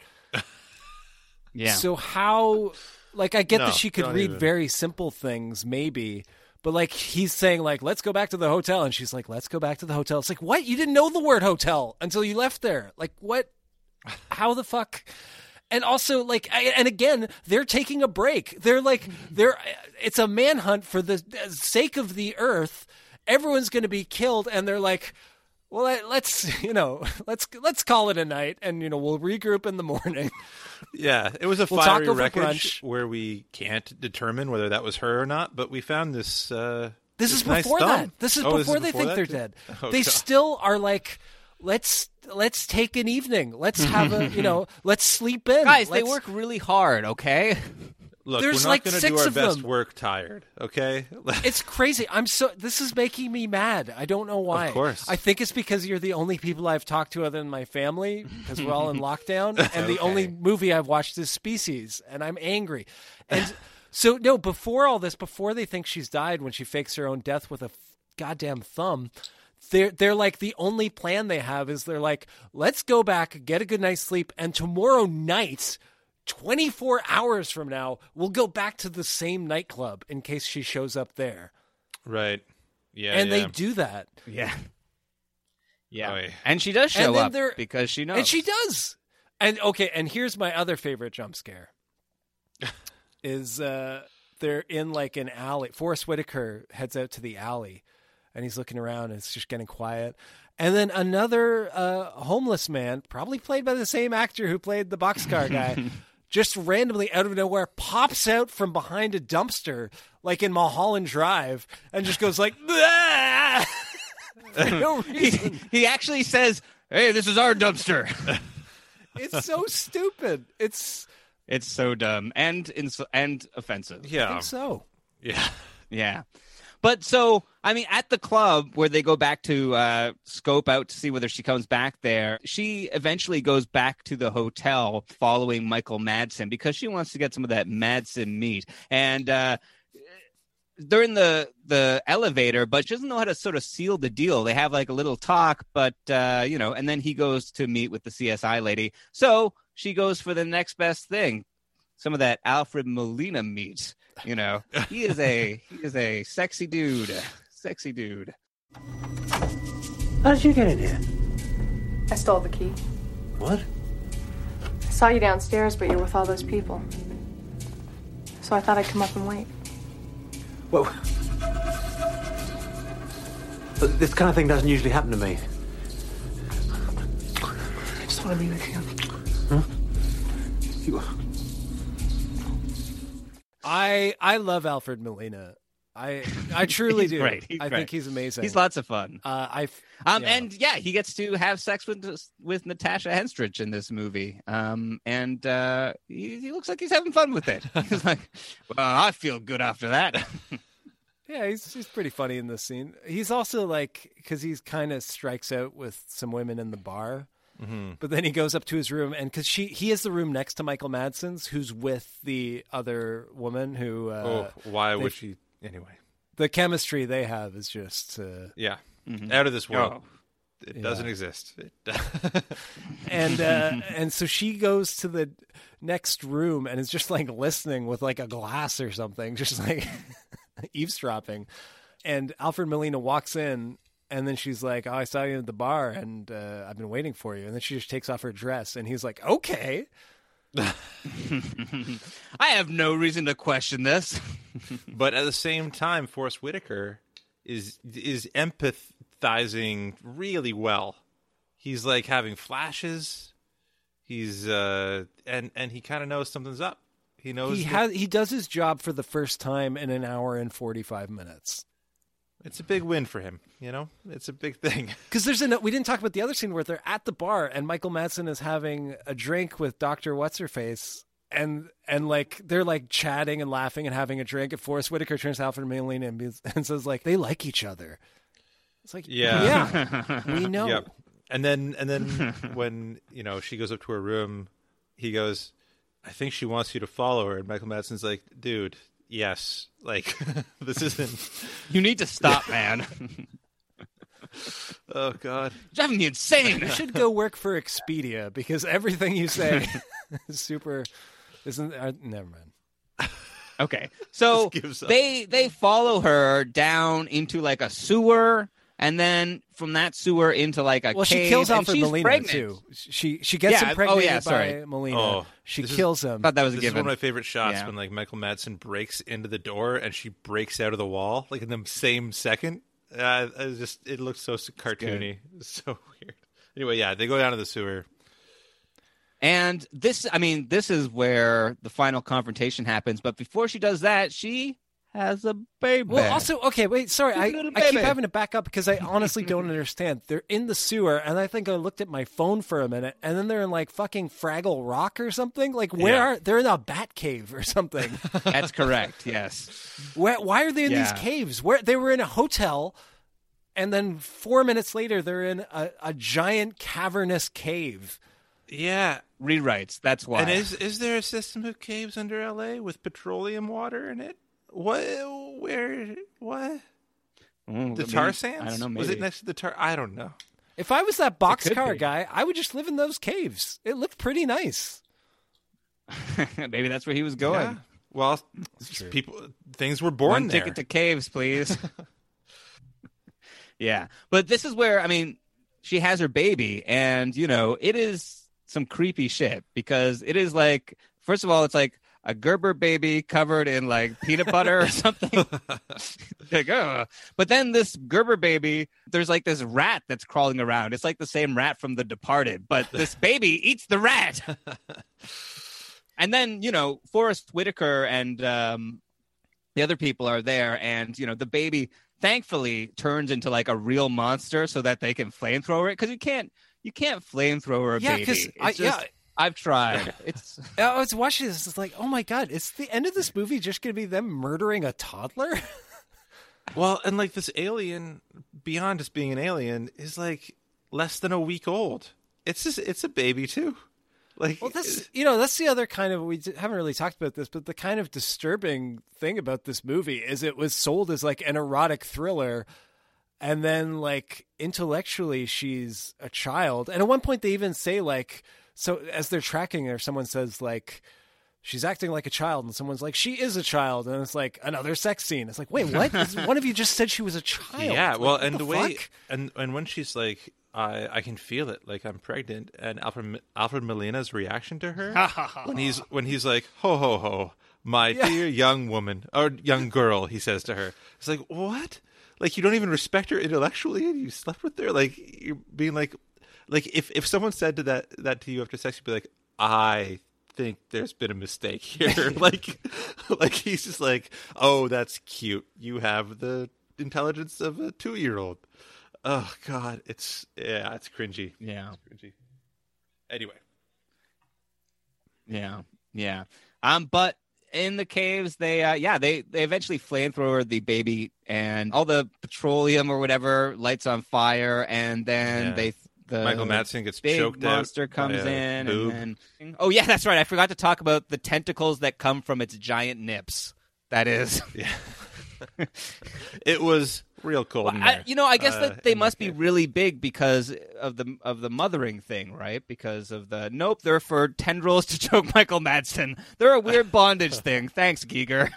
Yeah. So how, like, I get no, that she could read even. very simple things, maybe. But, like, he's saying, like, let's go back to the hotel. And she's like, let's go back to the hotel. It's like, what? You didn't know the word hotel until you left there. Like, what? How the fuck? And also, like, and again, they're taking a break. They're like, they're, it's a manhunt for the sake of the earth. Everyone's going to be killed. And they're like, well, let's, you know, let's, let's call it a night. And, you know, we'll regroup in the morning. Yeah, it was a we'll fiery wreckage where we can't determine whether that was her or not, but we found this. Uh, this, this is nice before thumb. that. This is oh, before this is they before think they're too? dead. Oh, they God. still are like, let's let's take an evening. Let's have a, you know, let's sleep in. Guys, let's... they work really hard. Okay. Look, There's we're not like going to six do our of best them. work tired, okay? It's crazy. I'm so. This is making me mad. I don't know why. Of course. I think it's because you're the only people I've talked to other than my family because we're all in lockdown, and Okay. the only movie I've watched is Species, and I'm angry. And So, no, before all this, before they think she's died, when she fakes her own death with a f- goddamn thumb, they're, they're like, the only plan they have is they're like, let's go back, get a good night's sleep, and tomorrow night, twenty-four hours from now, we'll go back to the same nightclub in case she shows up there. Right. Yeah. And yeah. they do that. Yeah. Yeah. Oy. And she does And show then up they're- because she knows. And she does. And okay, and here's my other favorite jump scare. is uh, they're in like an alley. Forrest Whitaker heads out to the alley, and he's looking around, and it's just getting quiet. And then another uh, homeless man, probably played by the same actor who played the boxcar guy, just randomly out of nowhere pops out from behind a dumpster, like in Mulholland Drive, and just goes like, "Ah!" for no reason. he, he actually says, "Hey, this is our dumpster." It's so stupid. It's It's so dumb and ins- and offensive. I Yeah. think so. Yeah. Yeah. But so, I mean, at the club where they go back to uh, scope out to see whether she comes back there, she eventually goes back to the hotel following Michael Madsen because she wants to get some of that Madsen meat. And uh, they're in the, the elevator, but she doesn't know how to sort of seal the deal. They have like a little talk, but, uh, you know, and then he goes to meet with the C S I lady. So she goes for the next best thing, some of that Alfred Molina meat. You know, he is a he is a sexy dude, sexy dude. How did you get in here? I stole the key. What? I saw you downstairs, but you're with all those people. So I thought I'd come up and wait. Well, but this kind of thing doesn't usually happen to me. I just want to be with you. Huh? You. I I love Alfred Molina. I I truly He's do. great. He's I great. think he's amazing. He's lots of fun. Uh, I Um, yeah. and yeah, he gets to have sex with with Natasha Henstridge in this movie. Um, and uh, he, he looks like he's having fun with it. He's like, well, I feel good after that. Yeah, he's he's pretty funny in this scene. He's also like, because he's kind of strikes out with some women in the bar, Mm-hmm. but then he goes up to his room, and because she he has the room next to Michael Madsen's, who's with the other woman who. Uh, oh, why they- would she? Anyway. The chemistry they have is just. Uh, Yeah. Mhm. Out of this world. Oh. It Yeah. doesn't exist. It, and uh, and so she goes to the next room and is just like listening with like a glass or something, just like eavesdropping. And Alfred Molina walks in, and then she's like, "Oh, I saw you at the bar, and uh, I've been waiting for you." And then she just takes off her dress, and he's like, "Okay." I have no reason to question this. but at the same time, Forrest Whitaker is is empathizing really well. He's like having flashes. He's uh and and he kind of knows something's up. He knows He that- has he does his job for the first time in an hour and forty-five minutes. It's a big win for him, you know? It's a big thing. Because there's a we didn't talk about the other scene where they're at the bar and Michael Madsen is having a drink with Doctor What's Her Face, and and like they're like chatting and laughing and having a drink. And Forrest Whitaker turns to Alfred Molina and, be- and says like they like each other. It's like Yeah. yeah, we know. Yep. And then and then when, you know, she goes up to her room, he goes, "I think she wants you to follow her." And Michael Madsen's like, "Dude, yes. Like this isn't You need to stop, man. Oh God. Driving me insane. You should go work for Expedia because everything you say is super. Isn't uh, never mind. Okay, so Just gives up. they they follow her down into like a sewer, and then from that sewer into like a Well, cave, she kills and Alfred she's Molina pregnant. too. She she gets Yeah, him oh, impregnated yeah, sorry. by Molina. Oh, she this is- kills him. Thought that was a This is given. one of my favorite shots Yeah. when like Michael Madsen breaks into the door and she breaks out of the wall like in the same second. Uh, it was just it looks so cartoony. It's so weird. Anyway, yeah, they go down to the sewer. And this, I mean, this is where the final confrontation happens. But before she does that, she has a baby. Well, also, okay, wait, sorry, I, Little I keep baby. having to back up because I honestly don't understand. They're in the sewer, and I think I looked at my phone for a minute, and then they're in like fucking Fraggle Rock or something. Like, where Yeah. are they're in a bat cave or something? That's correct. Yes. Where, why are they in Yeah. these caves? Where they were in a hotel, and then four minutes later, they're in a, a giant cavernous cave. Yeah, rewrites. That's why. And is is there a system of caves under L A with petroleum water in it? What? Where? What? Mm, the maybe, tar sands? I don't know. Maybe. Was it next to the tar? I don't know. If I was that boxcar be. guy, I would just live in those caves. It looked pretty nice. Maybe that's where he was going. Yeah. Well, people, things were born One there. ticket to caves, please. Yeah, but this is where I mean, she has her baby, and you know, it is some creepy shit because it is like, first of all, it's like a Gerber baby covered in like peanut butter or something. Like, oh. But then this Gerber baby, there's like this rat that's crawling around. It's like the same rat from The Departed, but this baby eats the rat. And then, you know, Forrest Whitaker and um, the other people are there, and you know, the baby thankfully turns into like a real monster so that they can flamethrower it, because you can't you can't flamethrower a Yeah, baby. 'cause It's I- just, yeah. I've tried. It's I was watching this. It's like, oh my god, is the end of this movie just going to be them murdering a toddler? Well, and like this alien, beyond just being an alien, is like less than a week old. It's just it's a baby too. Like, well, that's you know that's the other kind of we haven't really talked about this, but the kind of disturbing thing about this movie is it was sold as like an erotic thriller. And then, like, intellectually, she's a child. And at one point, they even say, like, so as they're tracking her, someone says, like, she's acting like a child. And someone's like, she is a child. And it's like another sex scene. It's like, wait, what? One of you just said she was a child. Yeah, Like, well, what and the the way, fuck? and and when she's like, I I can feel it, like I'm pregnant, and Alfred Alfred Molina's reaction to her when he's when he's like, ho ho ho, my Yeah. dear young woman or young girl, he says to her, it's like, what? Like, you don't even respect her intellectually, and you slept with her. Like, you're being like, like if if someone said to that that to you after sex, you'd be like, I think there's been a mistake here. like, like he's just like, oh, that's cute. You have the intelligence of a two year old. Oh God, it's yeah, it's cringy. Yeah, it's cringy. Anyway, yeah, yeah. Um, but in the caves, they uh, yeah, they they eventually flamethrower the baby, and all the petroleum or whatever lights on fire, and then Yeah. they the Michael Madsen gets big choked out monster comes by a in, boob. and then oh yeah, that's right. I forgot to talk about the tentacles that come from its giant nips. That is, yeah. It was real cold. in I, there, you know, I guess uh, that they in the must be cave. really big because of the of the mothering thing, right? Because of the nope, they're for tendrils to choke Michael Madsen. They're a weird bondage thing. Thanks, Giger.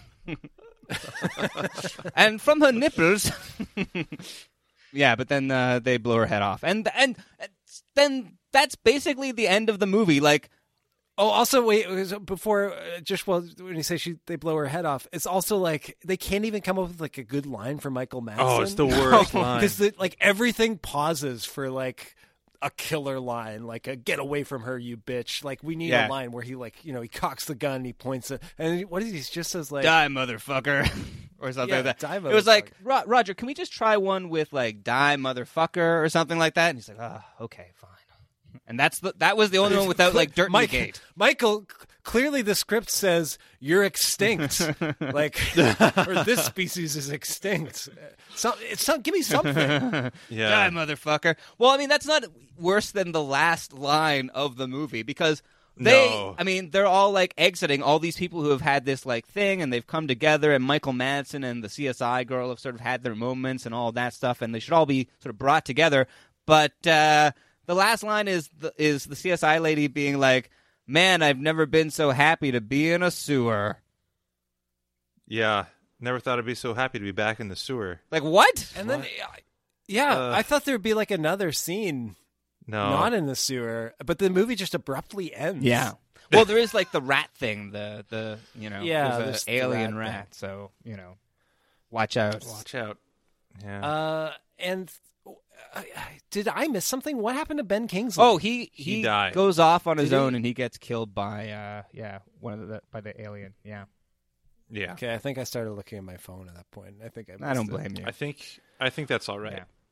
And from her nipples, yeah. But then uh, they blow her head off, and and then that's basically the end of the movie. Like. Oh, also, wait, it was before, uh, just well, when you say she, they blow her head off, it's also like they can't even come up with like a good line for Michael Madsen. Oh, it's the worst line. Because like everything pauses for like a killer line, like a "get away from her, you bitch." Like we need Yeah. a line where he like you know he cocks the gun, he points it, and what is he just says like Die, motherfucker, or something Yeah, like that. die, It was motherfucker. like, Ro- Roger, can we just try one with like "die, motherfucker" or something like that? And he's like, "Oh, okay, fine." And that's the that was the only one without like dirt in Mike, the gate. Michael, c- clearly the script says you're extinct, like or this species is extinct. So, it's some, give me something. Yeah. Die, motherfucker. Well, I mean, that's not worse than the last line of the movie because they, No. I mean, they're all like exiting all these people who have had this like thing and they've come together, and Michael Madsen and the C S I girl have sort of had their moments and all that stuff, and they should all be sort of brought together. But uh, the last line is the, is the C S I lady being like, "Man, I've never been so happy to be in a sewer." Yeah, never thought I'd be so happy to be back in the sewer. Like, what? And then, yeah, Uh, I thought there'd be like another scene No, not in the sewer, but the movie just abruptly ends. Yeah. Well, there is like the rat thing, the the you know, Yeah, there's there's an the alien rat rat, so you know, watch out. Watch out. Yeah. Uh, and uh, did I miss something? What happened to Ben Kingsley? Oh, he he, He died. goes off on his Did he? own and he gets killed by uh yeah one of the by the alien. Yeah, yeah. okay. I think I started looking at my phone at that point. I think I. I don't missed it. blame you. I think I think that's all right. Yeah.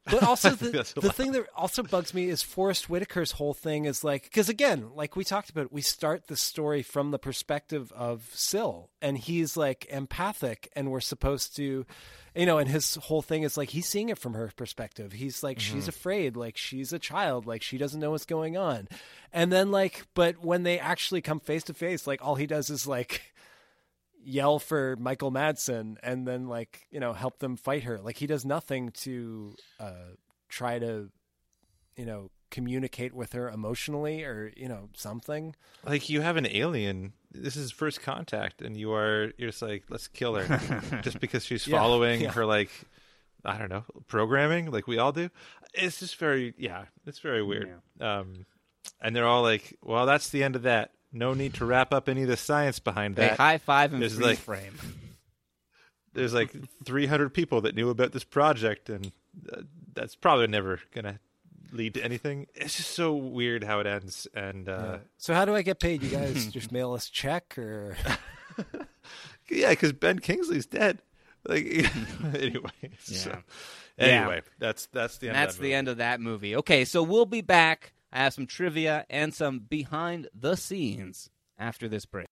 But also the, That's a the lot. thing that also bugs me is Forrest Whitaker's whole thing is like, because again, like we talked about, we start the story from the perspective of Syl, and he's like empathic, and we're supposed to, you know, and his whole thing is like he's seeing it from her perspective. He's like, Mm-hmm. she's afraid, like she's a child, like she doesn't know what's going on. And then like, but when they actually come face to face, like all he does is like yell for Michael Madsen and then like, you know, help them fight her. Like he does nothing to uh, try to, you know, communicate with her emotionally or, you know, something. Like you have an alien. This is first contact, and you are you're just like, let's kill her just because she's Yeah, following yeah. her like, I don't know, programming like we all do. It's just very yeah, it's very weird. Um, and they're all like, well, that's the end of that. No need to wrap up any of the science behind They that. high five and There's freeze like- frame. There's like three hundred people that knew about this project, and uh, that's probably never gonna lead to anything. It's just so weird how it ends. And uh, So how do I get paid? You guys just mail us check or? yeah, because Ben Kingsley's dead. Like anyway, so, Yeah. anyway, that's that's the end. That's of that the movie. end of that movie. Okay, so we'll be back. I have some trivia and some behind the scenes after this break.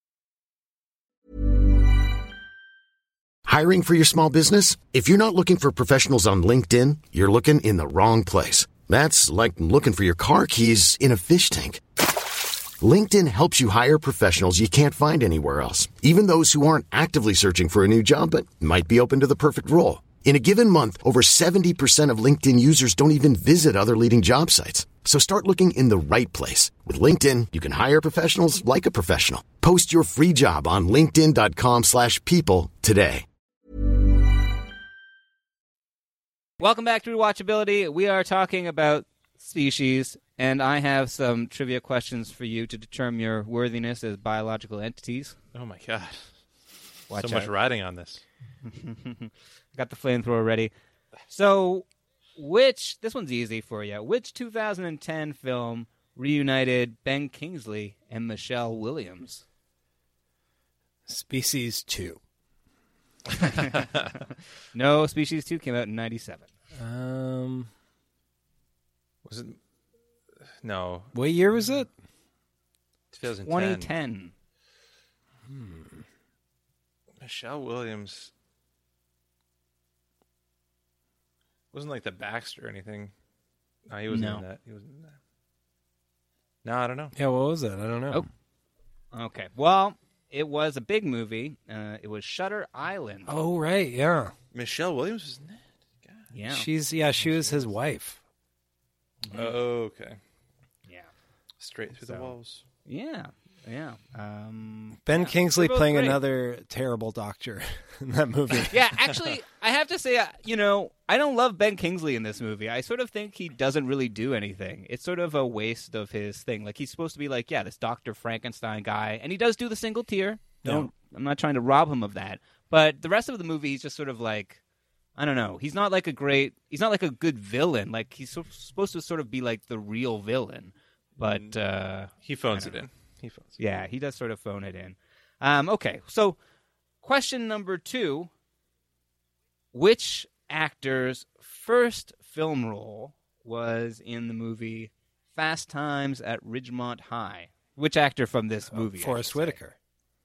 Hiring for your small business? If you're not looking for professionals on LinkedIn, you're looking in the wrong place. That's like looking for your car keys in a fish tank. LinkedIn helps you hire professionals you can't find anywhere else, even those who aren't actively searching for a new job but might be open to the perfect role. In a given month, over seventy percent of LinkedIn users don't even visit other leading job sites. So start looking in the right place. With LinkedIn, you can hire professionals like a professional. Post your free job on linkedin.com slash people today. Welcome back to Rewatchability. We are talking about species, and I have some trivia questions for you to determine your worthiness as biological entities. Oh my god, Watch so much out. riding on this. Got the flamethrower ready. So, which, this one's easy for you. Which two thousand ten film reunited Ben Kingsley and Michelle Williams? Species two. No, Species two came out in ninety-seven. Um, Was it? No, what year was it? twenty ten. twenty ten. Michelle Williams wasn't like the Baxter or anything. No, he wasn't No. in that. He wasn't in that. No, I don't know. Yeah, what was it? I don't know. Oh. Okay. Well, it was a big movie. Uh, it was Shutter Island. Oh, right, yeah. Michelle Williams was in that. Yeah. She's yeah, she was his wife. Oh, okay. Yeah. Straight through So- the walls. Yeah. Yeah. Um, Ben yeah. Kingsley They're both playing great. another terrible doctor in that movie. Yeah, actually, I have to say, uh, you know, I don't love Ben Kingsley in this movie. I sort of think he doesn't really do anything. It's sort of a waste of his thing. Like, he's supposed to be like, yeah, this Doctor Frankenstein guy, and he does do the single tear. Don't, I'm not trying to rob him of that. But the rest of the movie, he's just sort of like, I don't know. He's not like a great, he's not like a good villain. Like, he's so, supposed to sort of be like the real villain. But, uh, He phones it in. He phones it in. yeah, he does sort of phone it in. Um, okay, so question number two. Which actor's first film role was in the movie Fast Times at Ridgemont High? Which actor from this movie? I Forrest should say? Whitaker.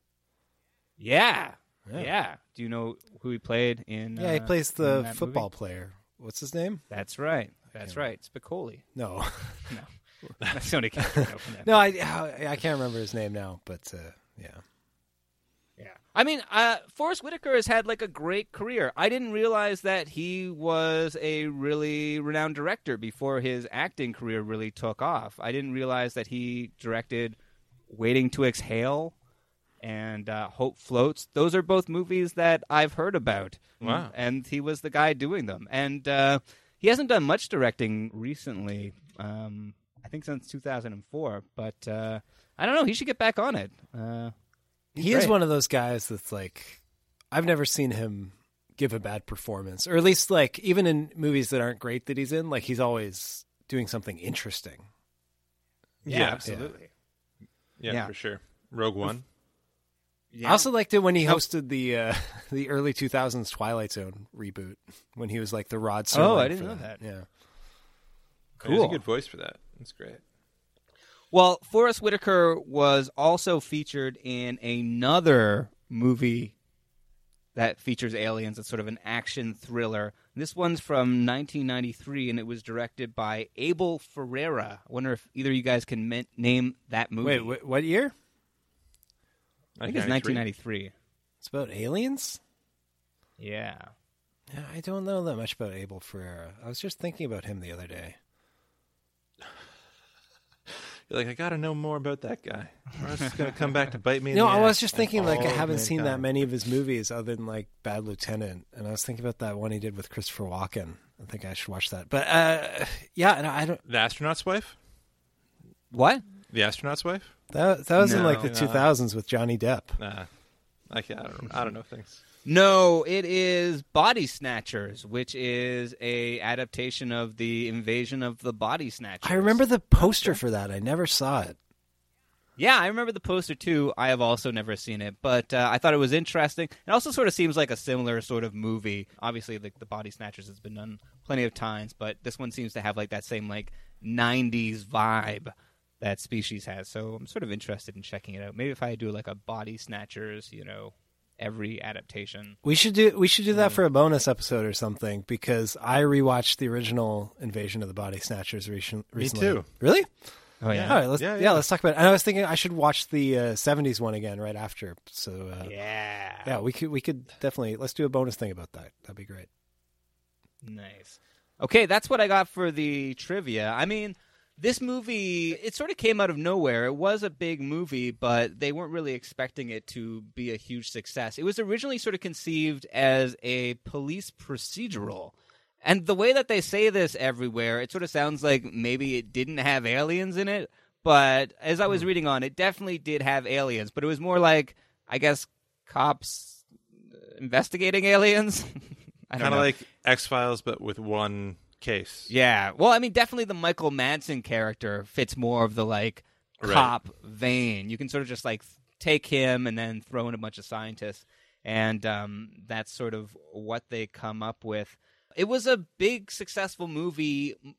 Yeah. Yeah. yeah. Do you know who he played in? Yeah, he uh, plays in the that football movie? player. What's his name? That's right. That's right. Spicoli. No. No. That's the only character I know from that. No, I I can't remember his name now, but uh, yeah. Yeah. I mean, uh, Forrest Whitaker has had like a great career. I didn't realize that he was a really renowned director before his acting career really took off. I didn't realize that he directed Waiting to Exhale and uh, Hope Floats. Those are both movies that I've heard about. Wow. And he was the guy doing them. And uh, he hasn't done much directing recently, um, I think since two thousand four. But uh, I don't know. He should get back on it. Uh, he's He is great. one of those guys that's like, I've never seen him give a bad performance, or at least like even in movies that aren't great that he's in, like he's always doing something interesting. Yeah, Yeah. absolutely. Yeah, Yeah. for sure. Rogue One. I also liked it when he hosted the uh, the early two thousands Twilight Zone reboot when he was like the Rod Serling. Oh, I didn't for know that. Yeah, He has Cool. a good voice for that. That's great. Well, Forrest Whitaker was also featured in another movie that features aliens. It's sort of an action thriller. This one's from nineteen ninety-three, and it was directed by Abel Ferrara. I wonder if either of you guys can men- name that movie. Wait, wh- what year? I think it's nineteen ninety-three. It's about aliens? Yeah. Yeah, I don't know that much about Abel Ferrara. I was just thinking about him the other day. You're like, I got to know more about that guy. Or else it's going to come back to bite me in No, the I was ass just and thinking, like, I all of haven't seen that mankind. many of his movies other than, like, Bad Lieutenant. And I was thinking about that one he did with Christopher Walken. I think I should watch that. But, uh, yeah, no, I don't... The Astronaut's Wife? What? The Astronaut's Wife? That, that was in, like, the No. two thousands with Johnny Depp. Nah. I, can't, I, don't, I don't know things. No, it is Body Snatchers, which is a adaptation of the Invasion of the Body Snatchers. I remember the poster for that. I never saw it. Yeah, I remember the poster too. I have also never seen it, but uh, I thought it was interesting. It also sort of seems like a similar sort of movie. Obviously, the, the Body Snatchers has been done plenty of times, but this one seems to have like that same like nineties vibe that Species has. So I'm sort of interested in checking it out. Maybe if I do like a Body Snatchers, you know, every adaptation. We should do we should do that for a bonus episode or something, because I rewatched the original Invasion of the Body Snatchers recent, recently. too. Really? Oh yeah. All right, let's Yeah, yeah, yeah. let's talk about it. And I was thinking I should watch the uh, seventies one again right after. So uh, Yeah. yeah, we could we could definitely let's do a bonus thing about that. That'd be great. Nice. Okay, that's what I got for the trivia. I mean, this movie, it sort of came out of nowhere. It was a big movie, but they weren't really expecting it to be a huge success. It was originally sort of conceived as a police procedural. And the way that they say this everywhere, it sort of sounds like maybe it didn't have aliens in it. But as I was reading on, it definitely did have aliens. But it was more like, I guess, cops investigating aliens. I don't Kind know. of like X-Files, but with one case. Yeah. Well, I mean, definitely the Michael Madsen character fits more of the, like, Right. cop vein. You can sort of just, like, take him and then throw in a bunch of scientists. And um, that's sort of what they come up with. It was a big, successful movie, m-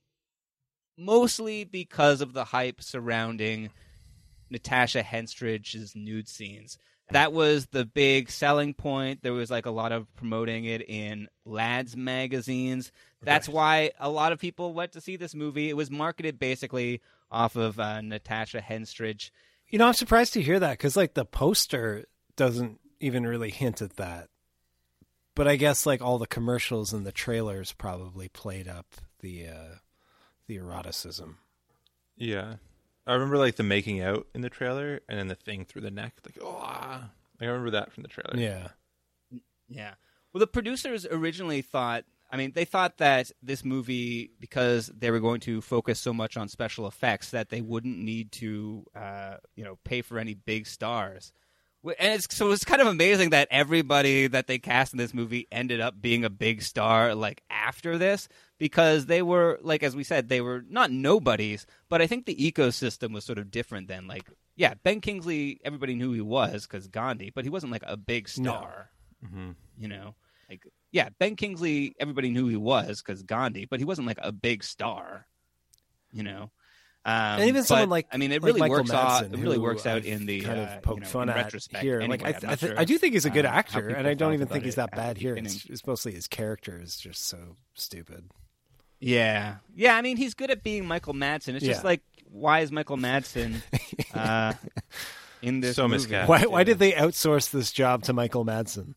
mostly because of the hype surrounding Natasha Henstridge's nude scenes. That was the big selling point. There was like a lot of promoting it in lads magazines. That's why a lot of people went to see this movie. It was marketed basically off of uh, Natasha Henstridge. You know, I'm surprised to hear that, because like the poster doesn't even really hint at that. But I guess like all the commercials and the trailers probably played up the uh, the eroticism. Yeah. I remember like the making out in the trailer and then the thing through the neck. Like, oh, ah. I remember that from the trailer. Yeah. Yeah. Well, the producers originally thought, I mean, they thought that this movie, because they were going to focus so much on special effects, that they wouldn't need to, uh, you know, pay for any big stars. And it's, so it's kind of amazing that everybody that they cast in this movie ended up being a big star, like, after this, because they were, like, as we said, they were not nobodies, but I think the ecosystem was sort of different then. Like, yeah, Ben Kingsley, everybody knew he was, because Gandhi, but he wasn't, like, a big star, No. Mm-hmm. you know? Like, yeah, Ben Kingsley, everybody knew he was, because Gandhi, but he wasn't, like, a big star, you know? Um, And even but, someone like I mean, it like really Michael works out. Madsen, It really who works out I've in the kind uh, of poke you know, fun in at retrospect. here. Anyway, like I, I'm th- not I, th- sure, I do think he's a good um, how actor, people and I don't felt even about think he's it that at bad the here. beginning. It's, it's mostly his character is just so stupid. Yeah, yeah. I mean, he's good at being Michael Madsen. It's just Yeah. like, why is Michael Madsen uh, in this So movie? miscast. Why? Why did they outsource this job to Michael Madsen?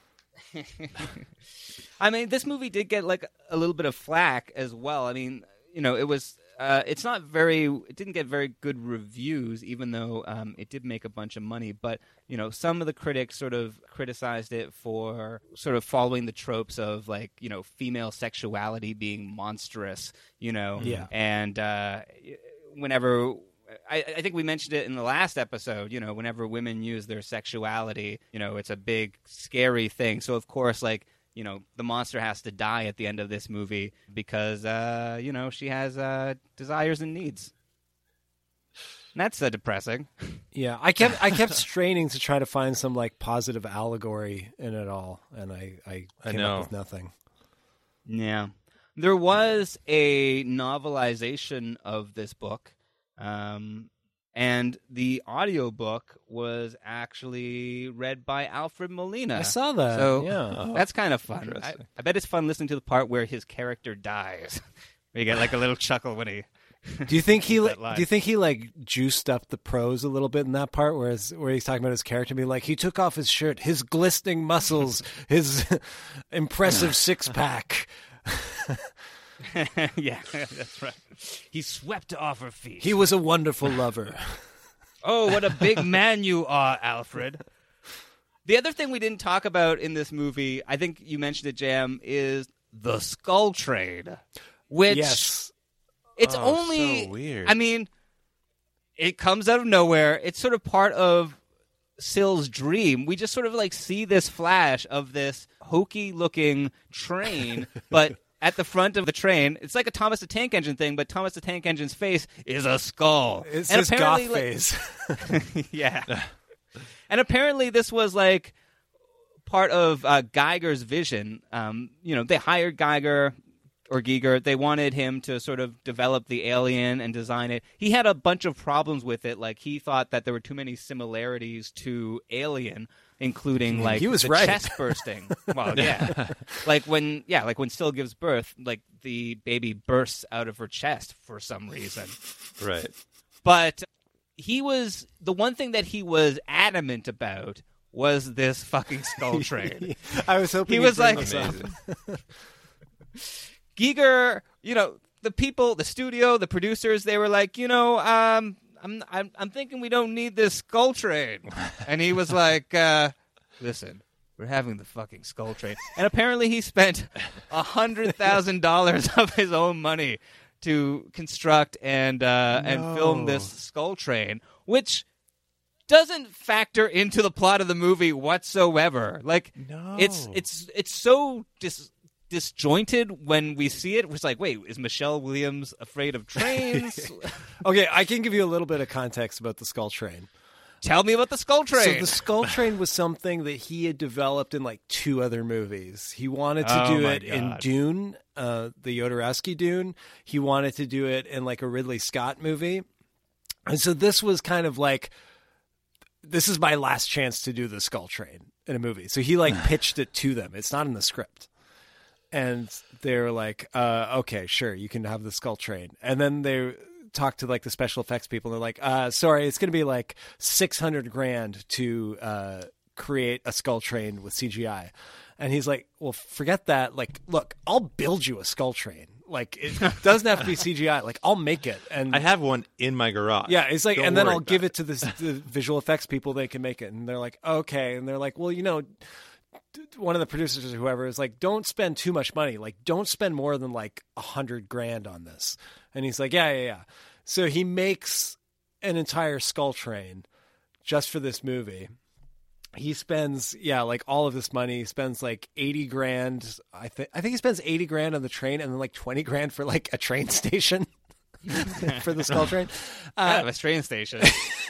I mean, this movie did get like a little bit of flack as well. I mean, you know, it was. Uh, it's not very. It didn't get very good reviews, even though um, it did make a bunch of money. But you know, some of the critics sort of criticized it for sort of following the tropes of like you know female sexuality being monstrous. You know, Yeah. and uh, whenever. I, I think we mentioned it in the last episode, you know, whenever women use their sexuality, you know, it's a big, scary thing. So, of course, like, you know, the monster has to die at the end of this movie because, uh, you know, she has uh, desires and needs. That's uh, depressing. Yeah, I kept I kept straining to try to find some like positive allegory in it all, and I I I came know. up with nothing. Yeah. There was a novelization of this book, um, and the audiobook was actually read by Alfred Molina. I saw that. So yeah, that's kind of fun. I, I bet it's fun listening to the part where his character dies. Where you get like a little chuckle when he... Do you think he that like, line. do you think he like juiced up the prose a little bit in that part where his, where he's talking about his character being like he took off his shirt, his glistening muscles, his impressive six pack. Yeah, that's right. He swept off her feet. He was a wonderful lover. Oh, what a big man you are, Alfred. The other thing we didn't talk about in this movie, I think you mentioned it, Jam, is the Skull Trade, which Yes. it's Oh, only so weird. I mean, it comes out of nowhere. It's sort of part of Sill's dream. We just sort of like see this flash of this hokey looking train, but at the front of the train, it's like a Thomas the Tank Engine thing, but Thomas the Tank Engine's face is a skull. It's And his goth apparently, like- face. Yeah. And apparently this was like part of uh, Geiger's vision. Um, you know, they hired Geiger or Giger. They wanted him to sort of develop the alien and design it. He had a bunch of problems with it. Like he thought that there were too many similarities to Alien, including like He was the right. chest bursting. Well, yeah. like when yeah, like when Still gives birth, like the baby bursts out of her chest for some reason. Right. But he was the one thing that he was adamant about was this fucking skull train. I was hoping He you'd was bring like- this up. Giger, you know, the people, the studio, the producers, they were like, you know, um, I'm I'm I'm thinking we don't need this skull train. And he was like, uh, listen, we're having the fucking skull train. And apparently he spent a hundred thousand dollars of his own money to construct and uh, and film this skull train, which doesn't factor into the plot of the movie whatsoever. Like, No. it's it's it's so dis- disjointed when we see it. It's like, wait, is Michelle Williams afraid of trains? Okay, I can give you a little bit of context about the Skull Train. Tell me about the skull train. So the Skull Train was something that he had developed in like two other movies. He wanted to Oh do my it in God. Dune, uh, the Jodorowsky Dune. He wanted to do it in like a Ridley Scott movie. And so this was kind of like, this is my last chance to do the Skull Train in a movie. So he like pitched it to them. It's not in the script. And they were like, uh, okay, sure, you can have the Skull Train. And then they talked to like the special effects people. And they're like, uh, sorry, it's going to be like six hundred grand to uh, create a Skull Train with C G I. And he's like, well, forget that. Like, look, I'll build you a Skull Train. Like, it doesn't have to be C G I. Like, I'll make it. And I have one in my garage. yeah, it's like, Don't and then worry I'll about give it to this, the visual effects people. They can make it, and they're like, okay. And they're like, well, you know, d- one of the producers or whoever is like, don't spend too much money. Like, don't spend more than like a hundred grand on this. And he's like, yeah, yeah, yeah. So he makes an entire Skull Train just for this movie. He spends, yeah, like all of this money. He spends like eighty grand. I think I think he spends eighty grand on the train, and then like twenty grand for like a train station for the Skull Train. Kind of a train station.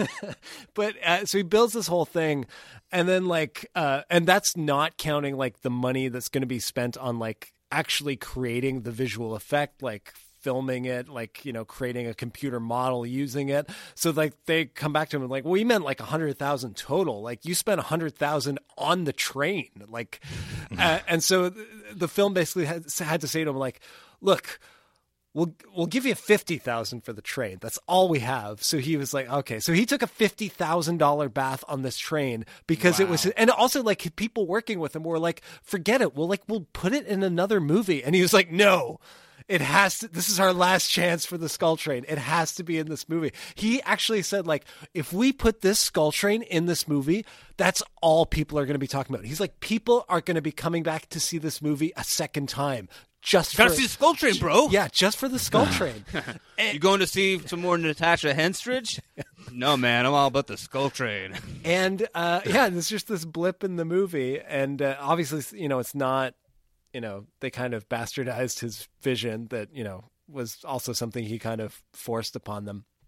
But uh, so he builds this whole thing, and then like, uh, and that's not counting like the money that's going to be spent on like actually creating the visual effect, like filming it, like, you know, creating a computer model using it. So like they come back to him and like, well, you meant like a hundred thousand total. Like you spent a hundred thousand on the train. Like, uh, and so the, the film basically had, had to say to him like, look, We'll we'll give you fifty thousand for the train. That's all we have. So he was like, okay. So he took a fifty thousand dollar bath on this train because it was, and also like people working with him were like, forget it. We'll like we'll put it in another movie. And he was like, no, it has to. This is our last chance for the Skull Train. It has to be in this movie. He actually said like, if we put this Skull Train in this movie, that's all people are going to be talking about. He's like, people are going to be coming back to see this movie a second time. Just Gotta for, see the Skull Train, bro. Yeah, just for the Skull Train. You going to see some more Natasha Henstridge? No, man, I'm all about the Skull Train. And uh, yeah, there's just this blip in the movie, and uh, obviously, you know, it's not, you know, they kind of bastardized his vision that, you know, was also something he kind of forced upon them.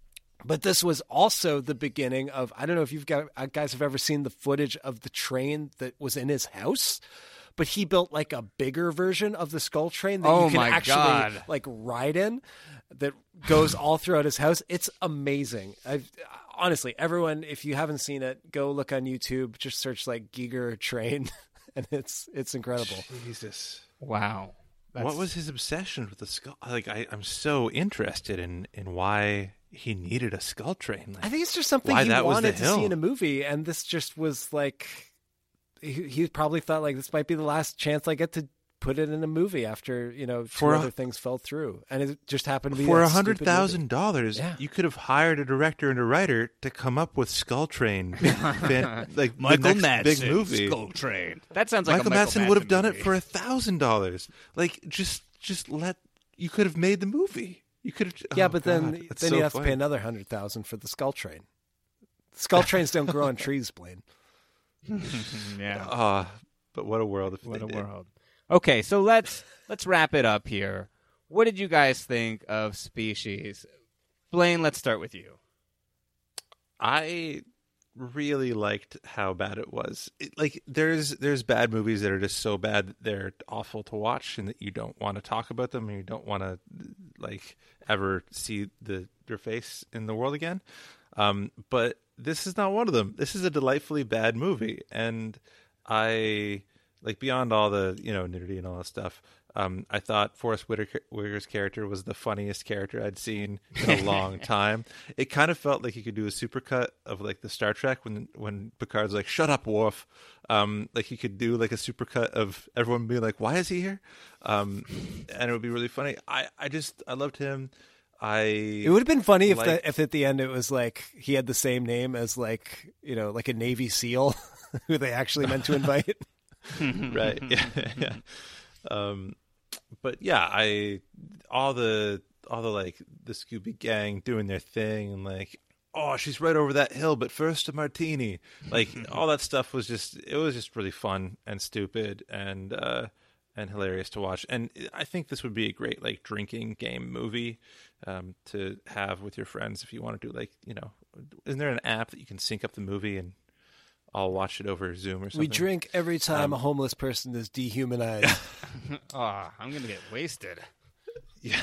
But this was also the beginning of, I don't know if you've got, guys have ever seen the footage of the train that was in his house, but he built like a bigger version of the Skull Train that Oh you can my actually God. like ride in that goes all throughout his house. It's amazing. I've, honestly, everyone, if you haven't seen it, go look on YouTube, just search like Giger Train and it's, it's incredible. Jesus. Wow. That's... What was his obsession with the skull? Like, I, I'm so interested in, in why he needed a skull train. Like, I think it's just something why he that was the wanted to hill. see in a movie, and this just was like he, he probably thought like this might be the last chance I get to put it in a movie after you know two For a- other things fell through, and it just happened to be For a a hundred thousand stupid dollars, Yeah. you could have hired a director and a writer to come up with Skull Train, fan- like Michael the next big Madsen, movie. Skull Train. That sounds like Michael, a Michael Madsen would have Madsen done movie. it for a thousand dollars. Like, just, just let. You could have made the movie. You could have. Yeah, oh, but then God, that's then so you have to funny. pay another hundred thousand for the Skull Train. Skull Trains don't grow on trees, Blaine. Yeah. Ah, but what a world! If What they a did. world. Okay, so let's let's wrap it up here. What did you guys think of Species? Blaine, let's start with you. I really liked how bad it was. It, like, there's there's bad movies that are just so bad that they're awful to watch, and that you don't want to talk about them, and you don't want to like ever see the your face in the world again. Um, but this is not one of them. This is a delightfully bad movie, and I like beyond all the you know nudity and all that stuff. Um, I thought Forrest Whitaker- Whitaker's character was the funniest character I'd seen in a long time. It kind of felt like you could do a supercut of like the Star Trek when when Picard's like, "Shut up, Worf." Um, like he could do like a supercut of everyone being like, "Why is he here?" Um, and it would be really funny. I, I just I loved him. I It would have been funny if liked- the, if at the end it was like he had the same name as like you know like a Navy SEAL who they actually meant to invite. right. Yeah. yeah. Um, but yeah, I all the all the like the Scooby Gang doing their thing and like, oh, she's right over that hill, but first a martini. Like all that stuff was just it was just really fun and stupid and uh, and hilarious to watch. And I think this would be a great like drinking game movie um, to have with your friends if you want to do like you know, isn't there an app that you can sync up the movie and I'll watch it over Zoom or something. We drink every time Um, a homeless person is dehumanized. Oh, I'm going to get wasted. Yeah.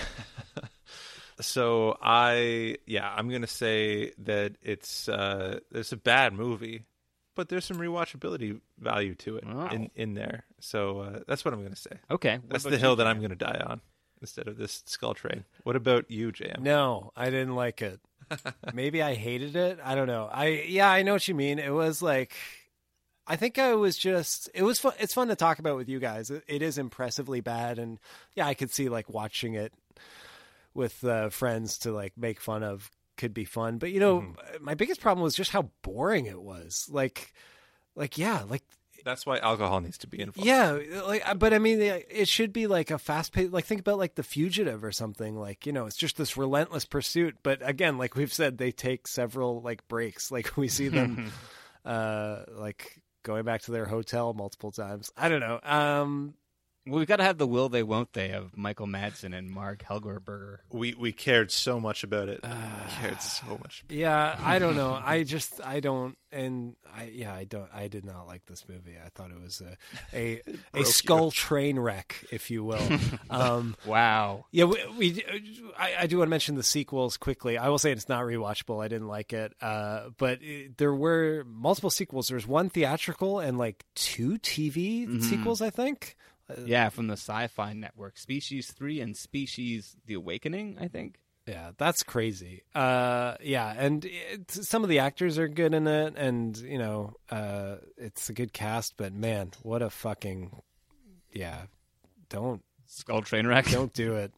So I, yeah, I'm going to say that it's, uh, it's a bad movie, but there's some rewatchability value to it Wow. in, in there. So uh, that's what I'm going to say. Okay. what That's about the you, hill that Jan? I'm going to die on instead of this Skull Train. What about you, J M? No, I didn't like it. Maybe I hated it. I don't know. I yeah, I know what you mean. It was like I think I was just it was fun. It's fun to talk about with you guys. It, it is impressively bad, and yeah, I could see like watching it with uh, friends to like make fun of could be fun. But you know, Mm-hmm. my biggest problem was just how boring it was. Like, like yeah, like That's why alcohol needs to be involved. yeah, like, but I mean, it should be like a fast paced, like think about like The Fugitive or something. Like, you know, it's just this relentless pursuit. But again, like we've said, they take several like breaks. Like we see them, uh, like going back to their hotel multiple times. I don't know. Um, Well, we've got to have the will they, won't they of Michael Madsen and Mark Helgerberger. We we cared so much about it. Uh, we cared so much. yeah, I don't know. I just, I don't, and I, yeah, I don't, I did not like this movie. I thought it was a, a, a skull train wreck, if you will. Um, Wow. Yeah, we, we I, I do want to mention the sequels quickly. I will say it's not rewatchable. I didn't like it, uh, but it, there were multiple sequels. There's one theatrical and like two T V Mhm. sequels, I think. Yeah, from the Sci-Fi Network. Species three and Species The Awakening, I think. Yeah, that's crazy. Uh, yeah, and it, some of the actors are good in it, and you know, uh, it's a good cast. But man, what a fucking yeah! Don't Skull train wreck. Don't do it.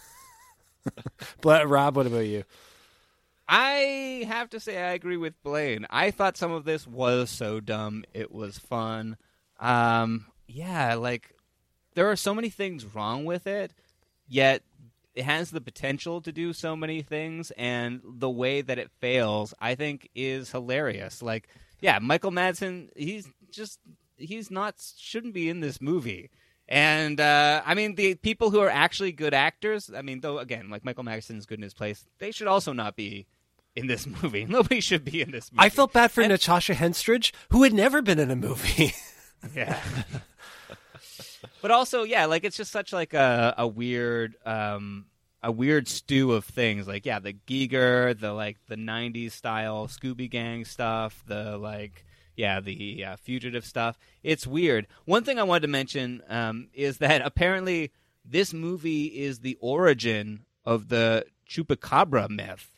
But Rob, what about you? I have to say I agree with Blaine. I thought some of this was so dumb. It was fun. Um, yeah, like there are so many things wrong with it, yet it has the potential to do so many things, and the way that it fails, I think, is hilarious. Like, yeah, Michael Madsen, he's just he's not shouldn't be in this movie. And, uh, I mean, the people who are actually good actors, I mean, though, again, like Michael Madsen's good in his place, they should also not be in this movie. Nobody should be in this movie. I felt bad for and, Natasha Henstridge, who had never been in a movie. Yeah. But also, yeah, like it's just such like a, a weird, um, a weird stew of things. Like, yeah, the Giger, the like the nineties style Scooby Gang stuff, the like, yeah, the uh, fugitive stuff. It's weird. One thing I wanted to mention um, is that apparently this movie is the origin of the Chupacabra myth.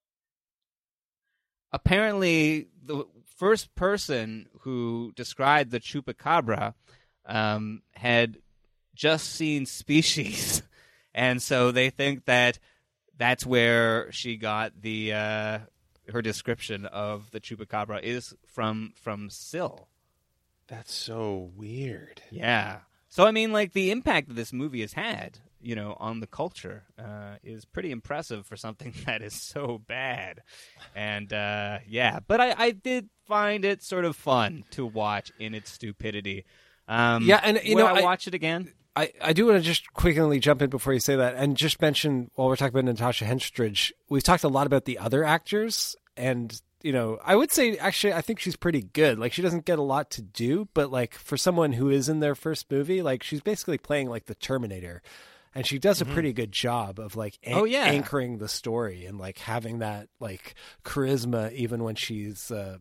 Apparently, the first person who described the Chupacabra um, had just seen Species, and so they think that that's where she got the uh, her description of the Chupacabra is from from Syl. That's so weird. Yeah. So I mean, like the impact that this movie has had, you know, on the culture uh, is pretty impressive for something that is so bad. And uh, yeah, but I, I did find it sort of fun to watch in its stupidity. Um, yeah, and you will know, I, I watch it again. I, I do want to just quickly jump in before you say that, and just mention while we're talking about Natasha Henstridge, we've talked a lot about the other actors, and you know, I would say actually I think she's pretty good. Like she doesn't get a lot to do, but like for someone who is in their first movie, like she's basically playing like the Terminator. And she does a Mm-hmm. pretty good job of like an- Oh, yeah. anchoring the story and like having that like charisma even when she's uh,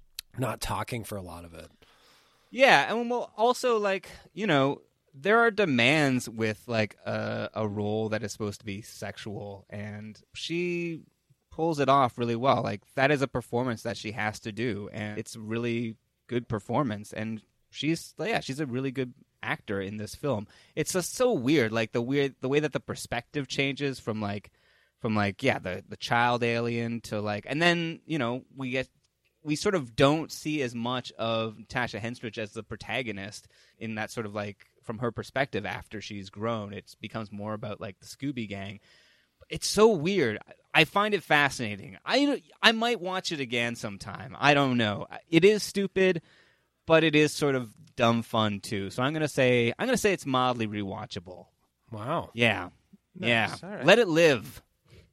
not talking for a lot of it. Yeah, and well, also like you know, there are demands with like a, a role that is supposed to be sexual, and she pulls it off really well. Like that is a performance that she has to do, and it's a really good performance. And she's yeah, she's a really good actor in this film. It's just so weird, like the weird the way that the perspective changes from like from like yeah the the child alien to like, and then you know we get we sort of don't see as much of Natasha Henstridge as the protagonist in that sort of like from her perspective after she's grown. It becomes more about like the Scooby Gang. It's so weird. I find it fascinating. I I might watch it again sometime. I don't know. It is stupid, but it is sort of dumb fun too. So I'm gonna say I'm gonna say it's mildly rewatchable. Wow. Yeah. Nice. Yeah. All right. Let it live.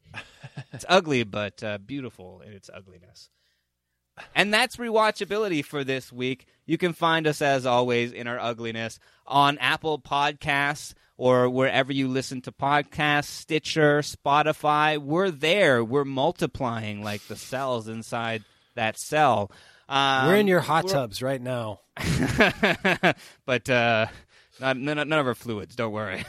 It's ugly, but uh, beautiful in its ugliness. And that's rewatchability for this week. You can find us, as always, in our ugliness on Apple Podcasts or wherever you listen to podcasts, Stitcher, Spotify. We're there. We're multiplying like the cells inside that cell. Um, we're in your hot tubs right now. but uh, not, none, none of our fluids, don't worry.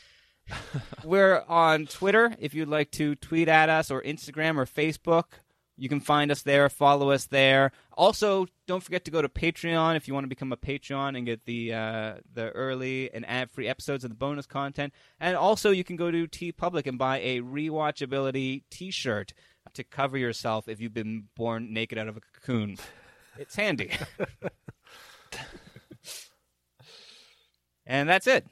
We're on Twitter if you'd like to tweet at us, or Instagram or Facebook. You can find us there, follow us there. Also, don't forget to go to Patreon if you want to become a Patreon and get the uh, the early and ad-free episodes and the bonus content. And also, you can go to TeePublic and buy a rewatchability T-shirt to cover yourself if you've been born naked out of a cocoon. It's handy. And that's it.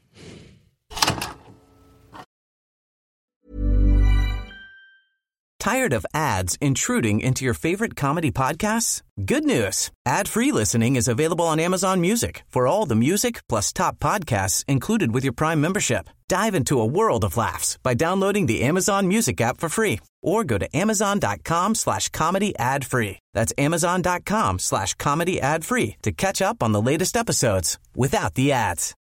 Tired of ads intruding into your favorite comedy podcasts? Good news. Ad-free listening is available on Amazon Music for all the music plus top podcasts included with your Prime membership. Dive into a world of laughs by downloading the Amazon Music app for free or go to amazon.com slash comedy ad free. That's amazon.com slash comedy ad free to catch up on the latest episodes without the ads.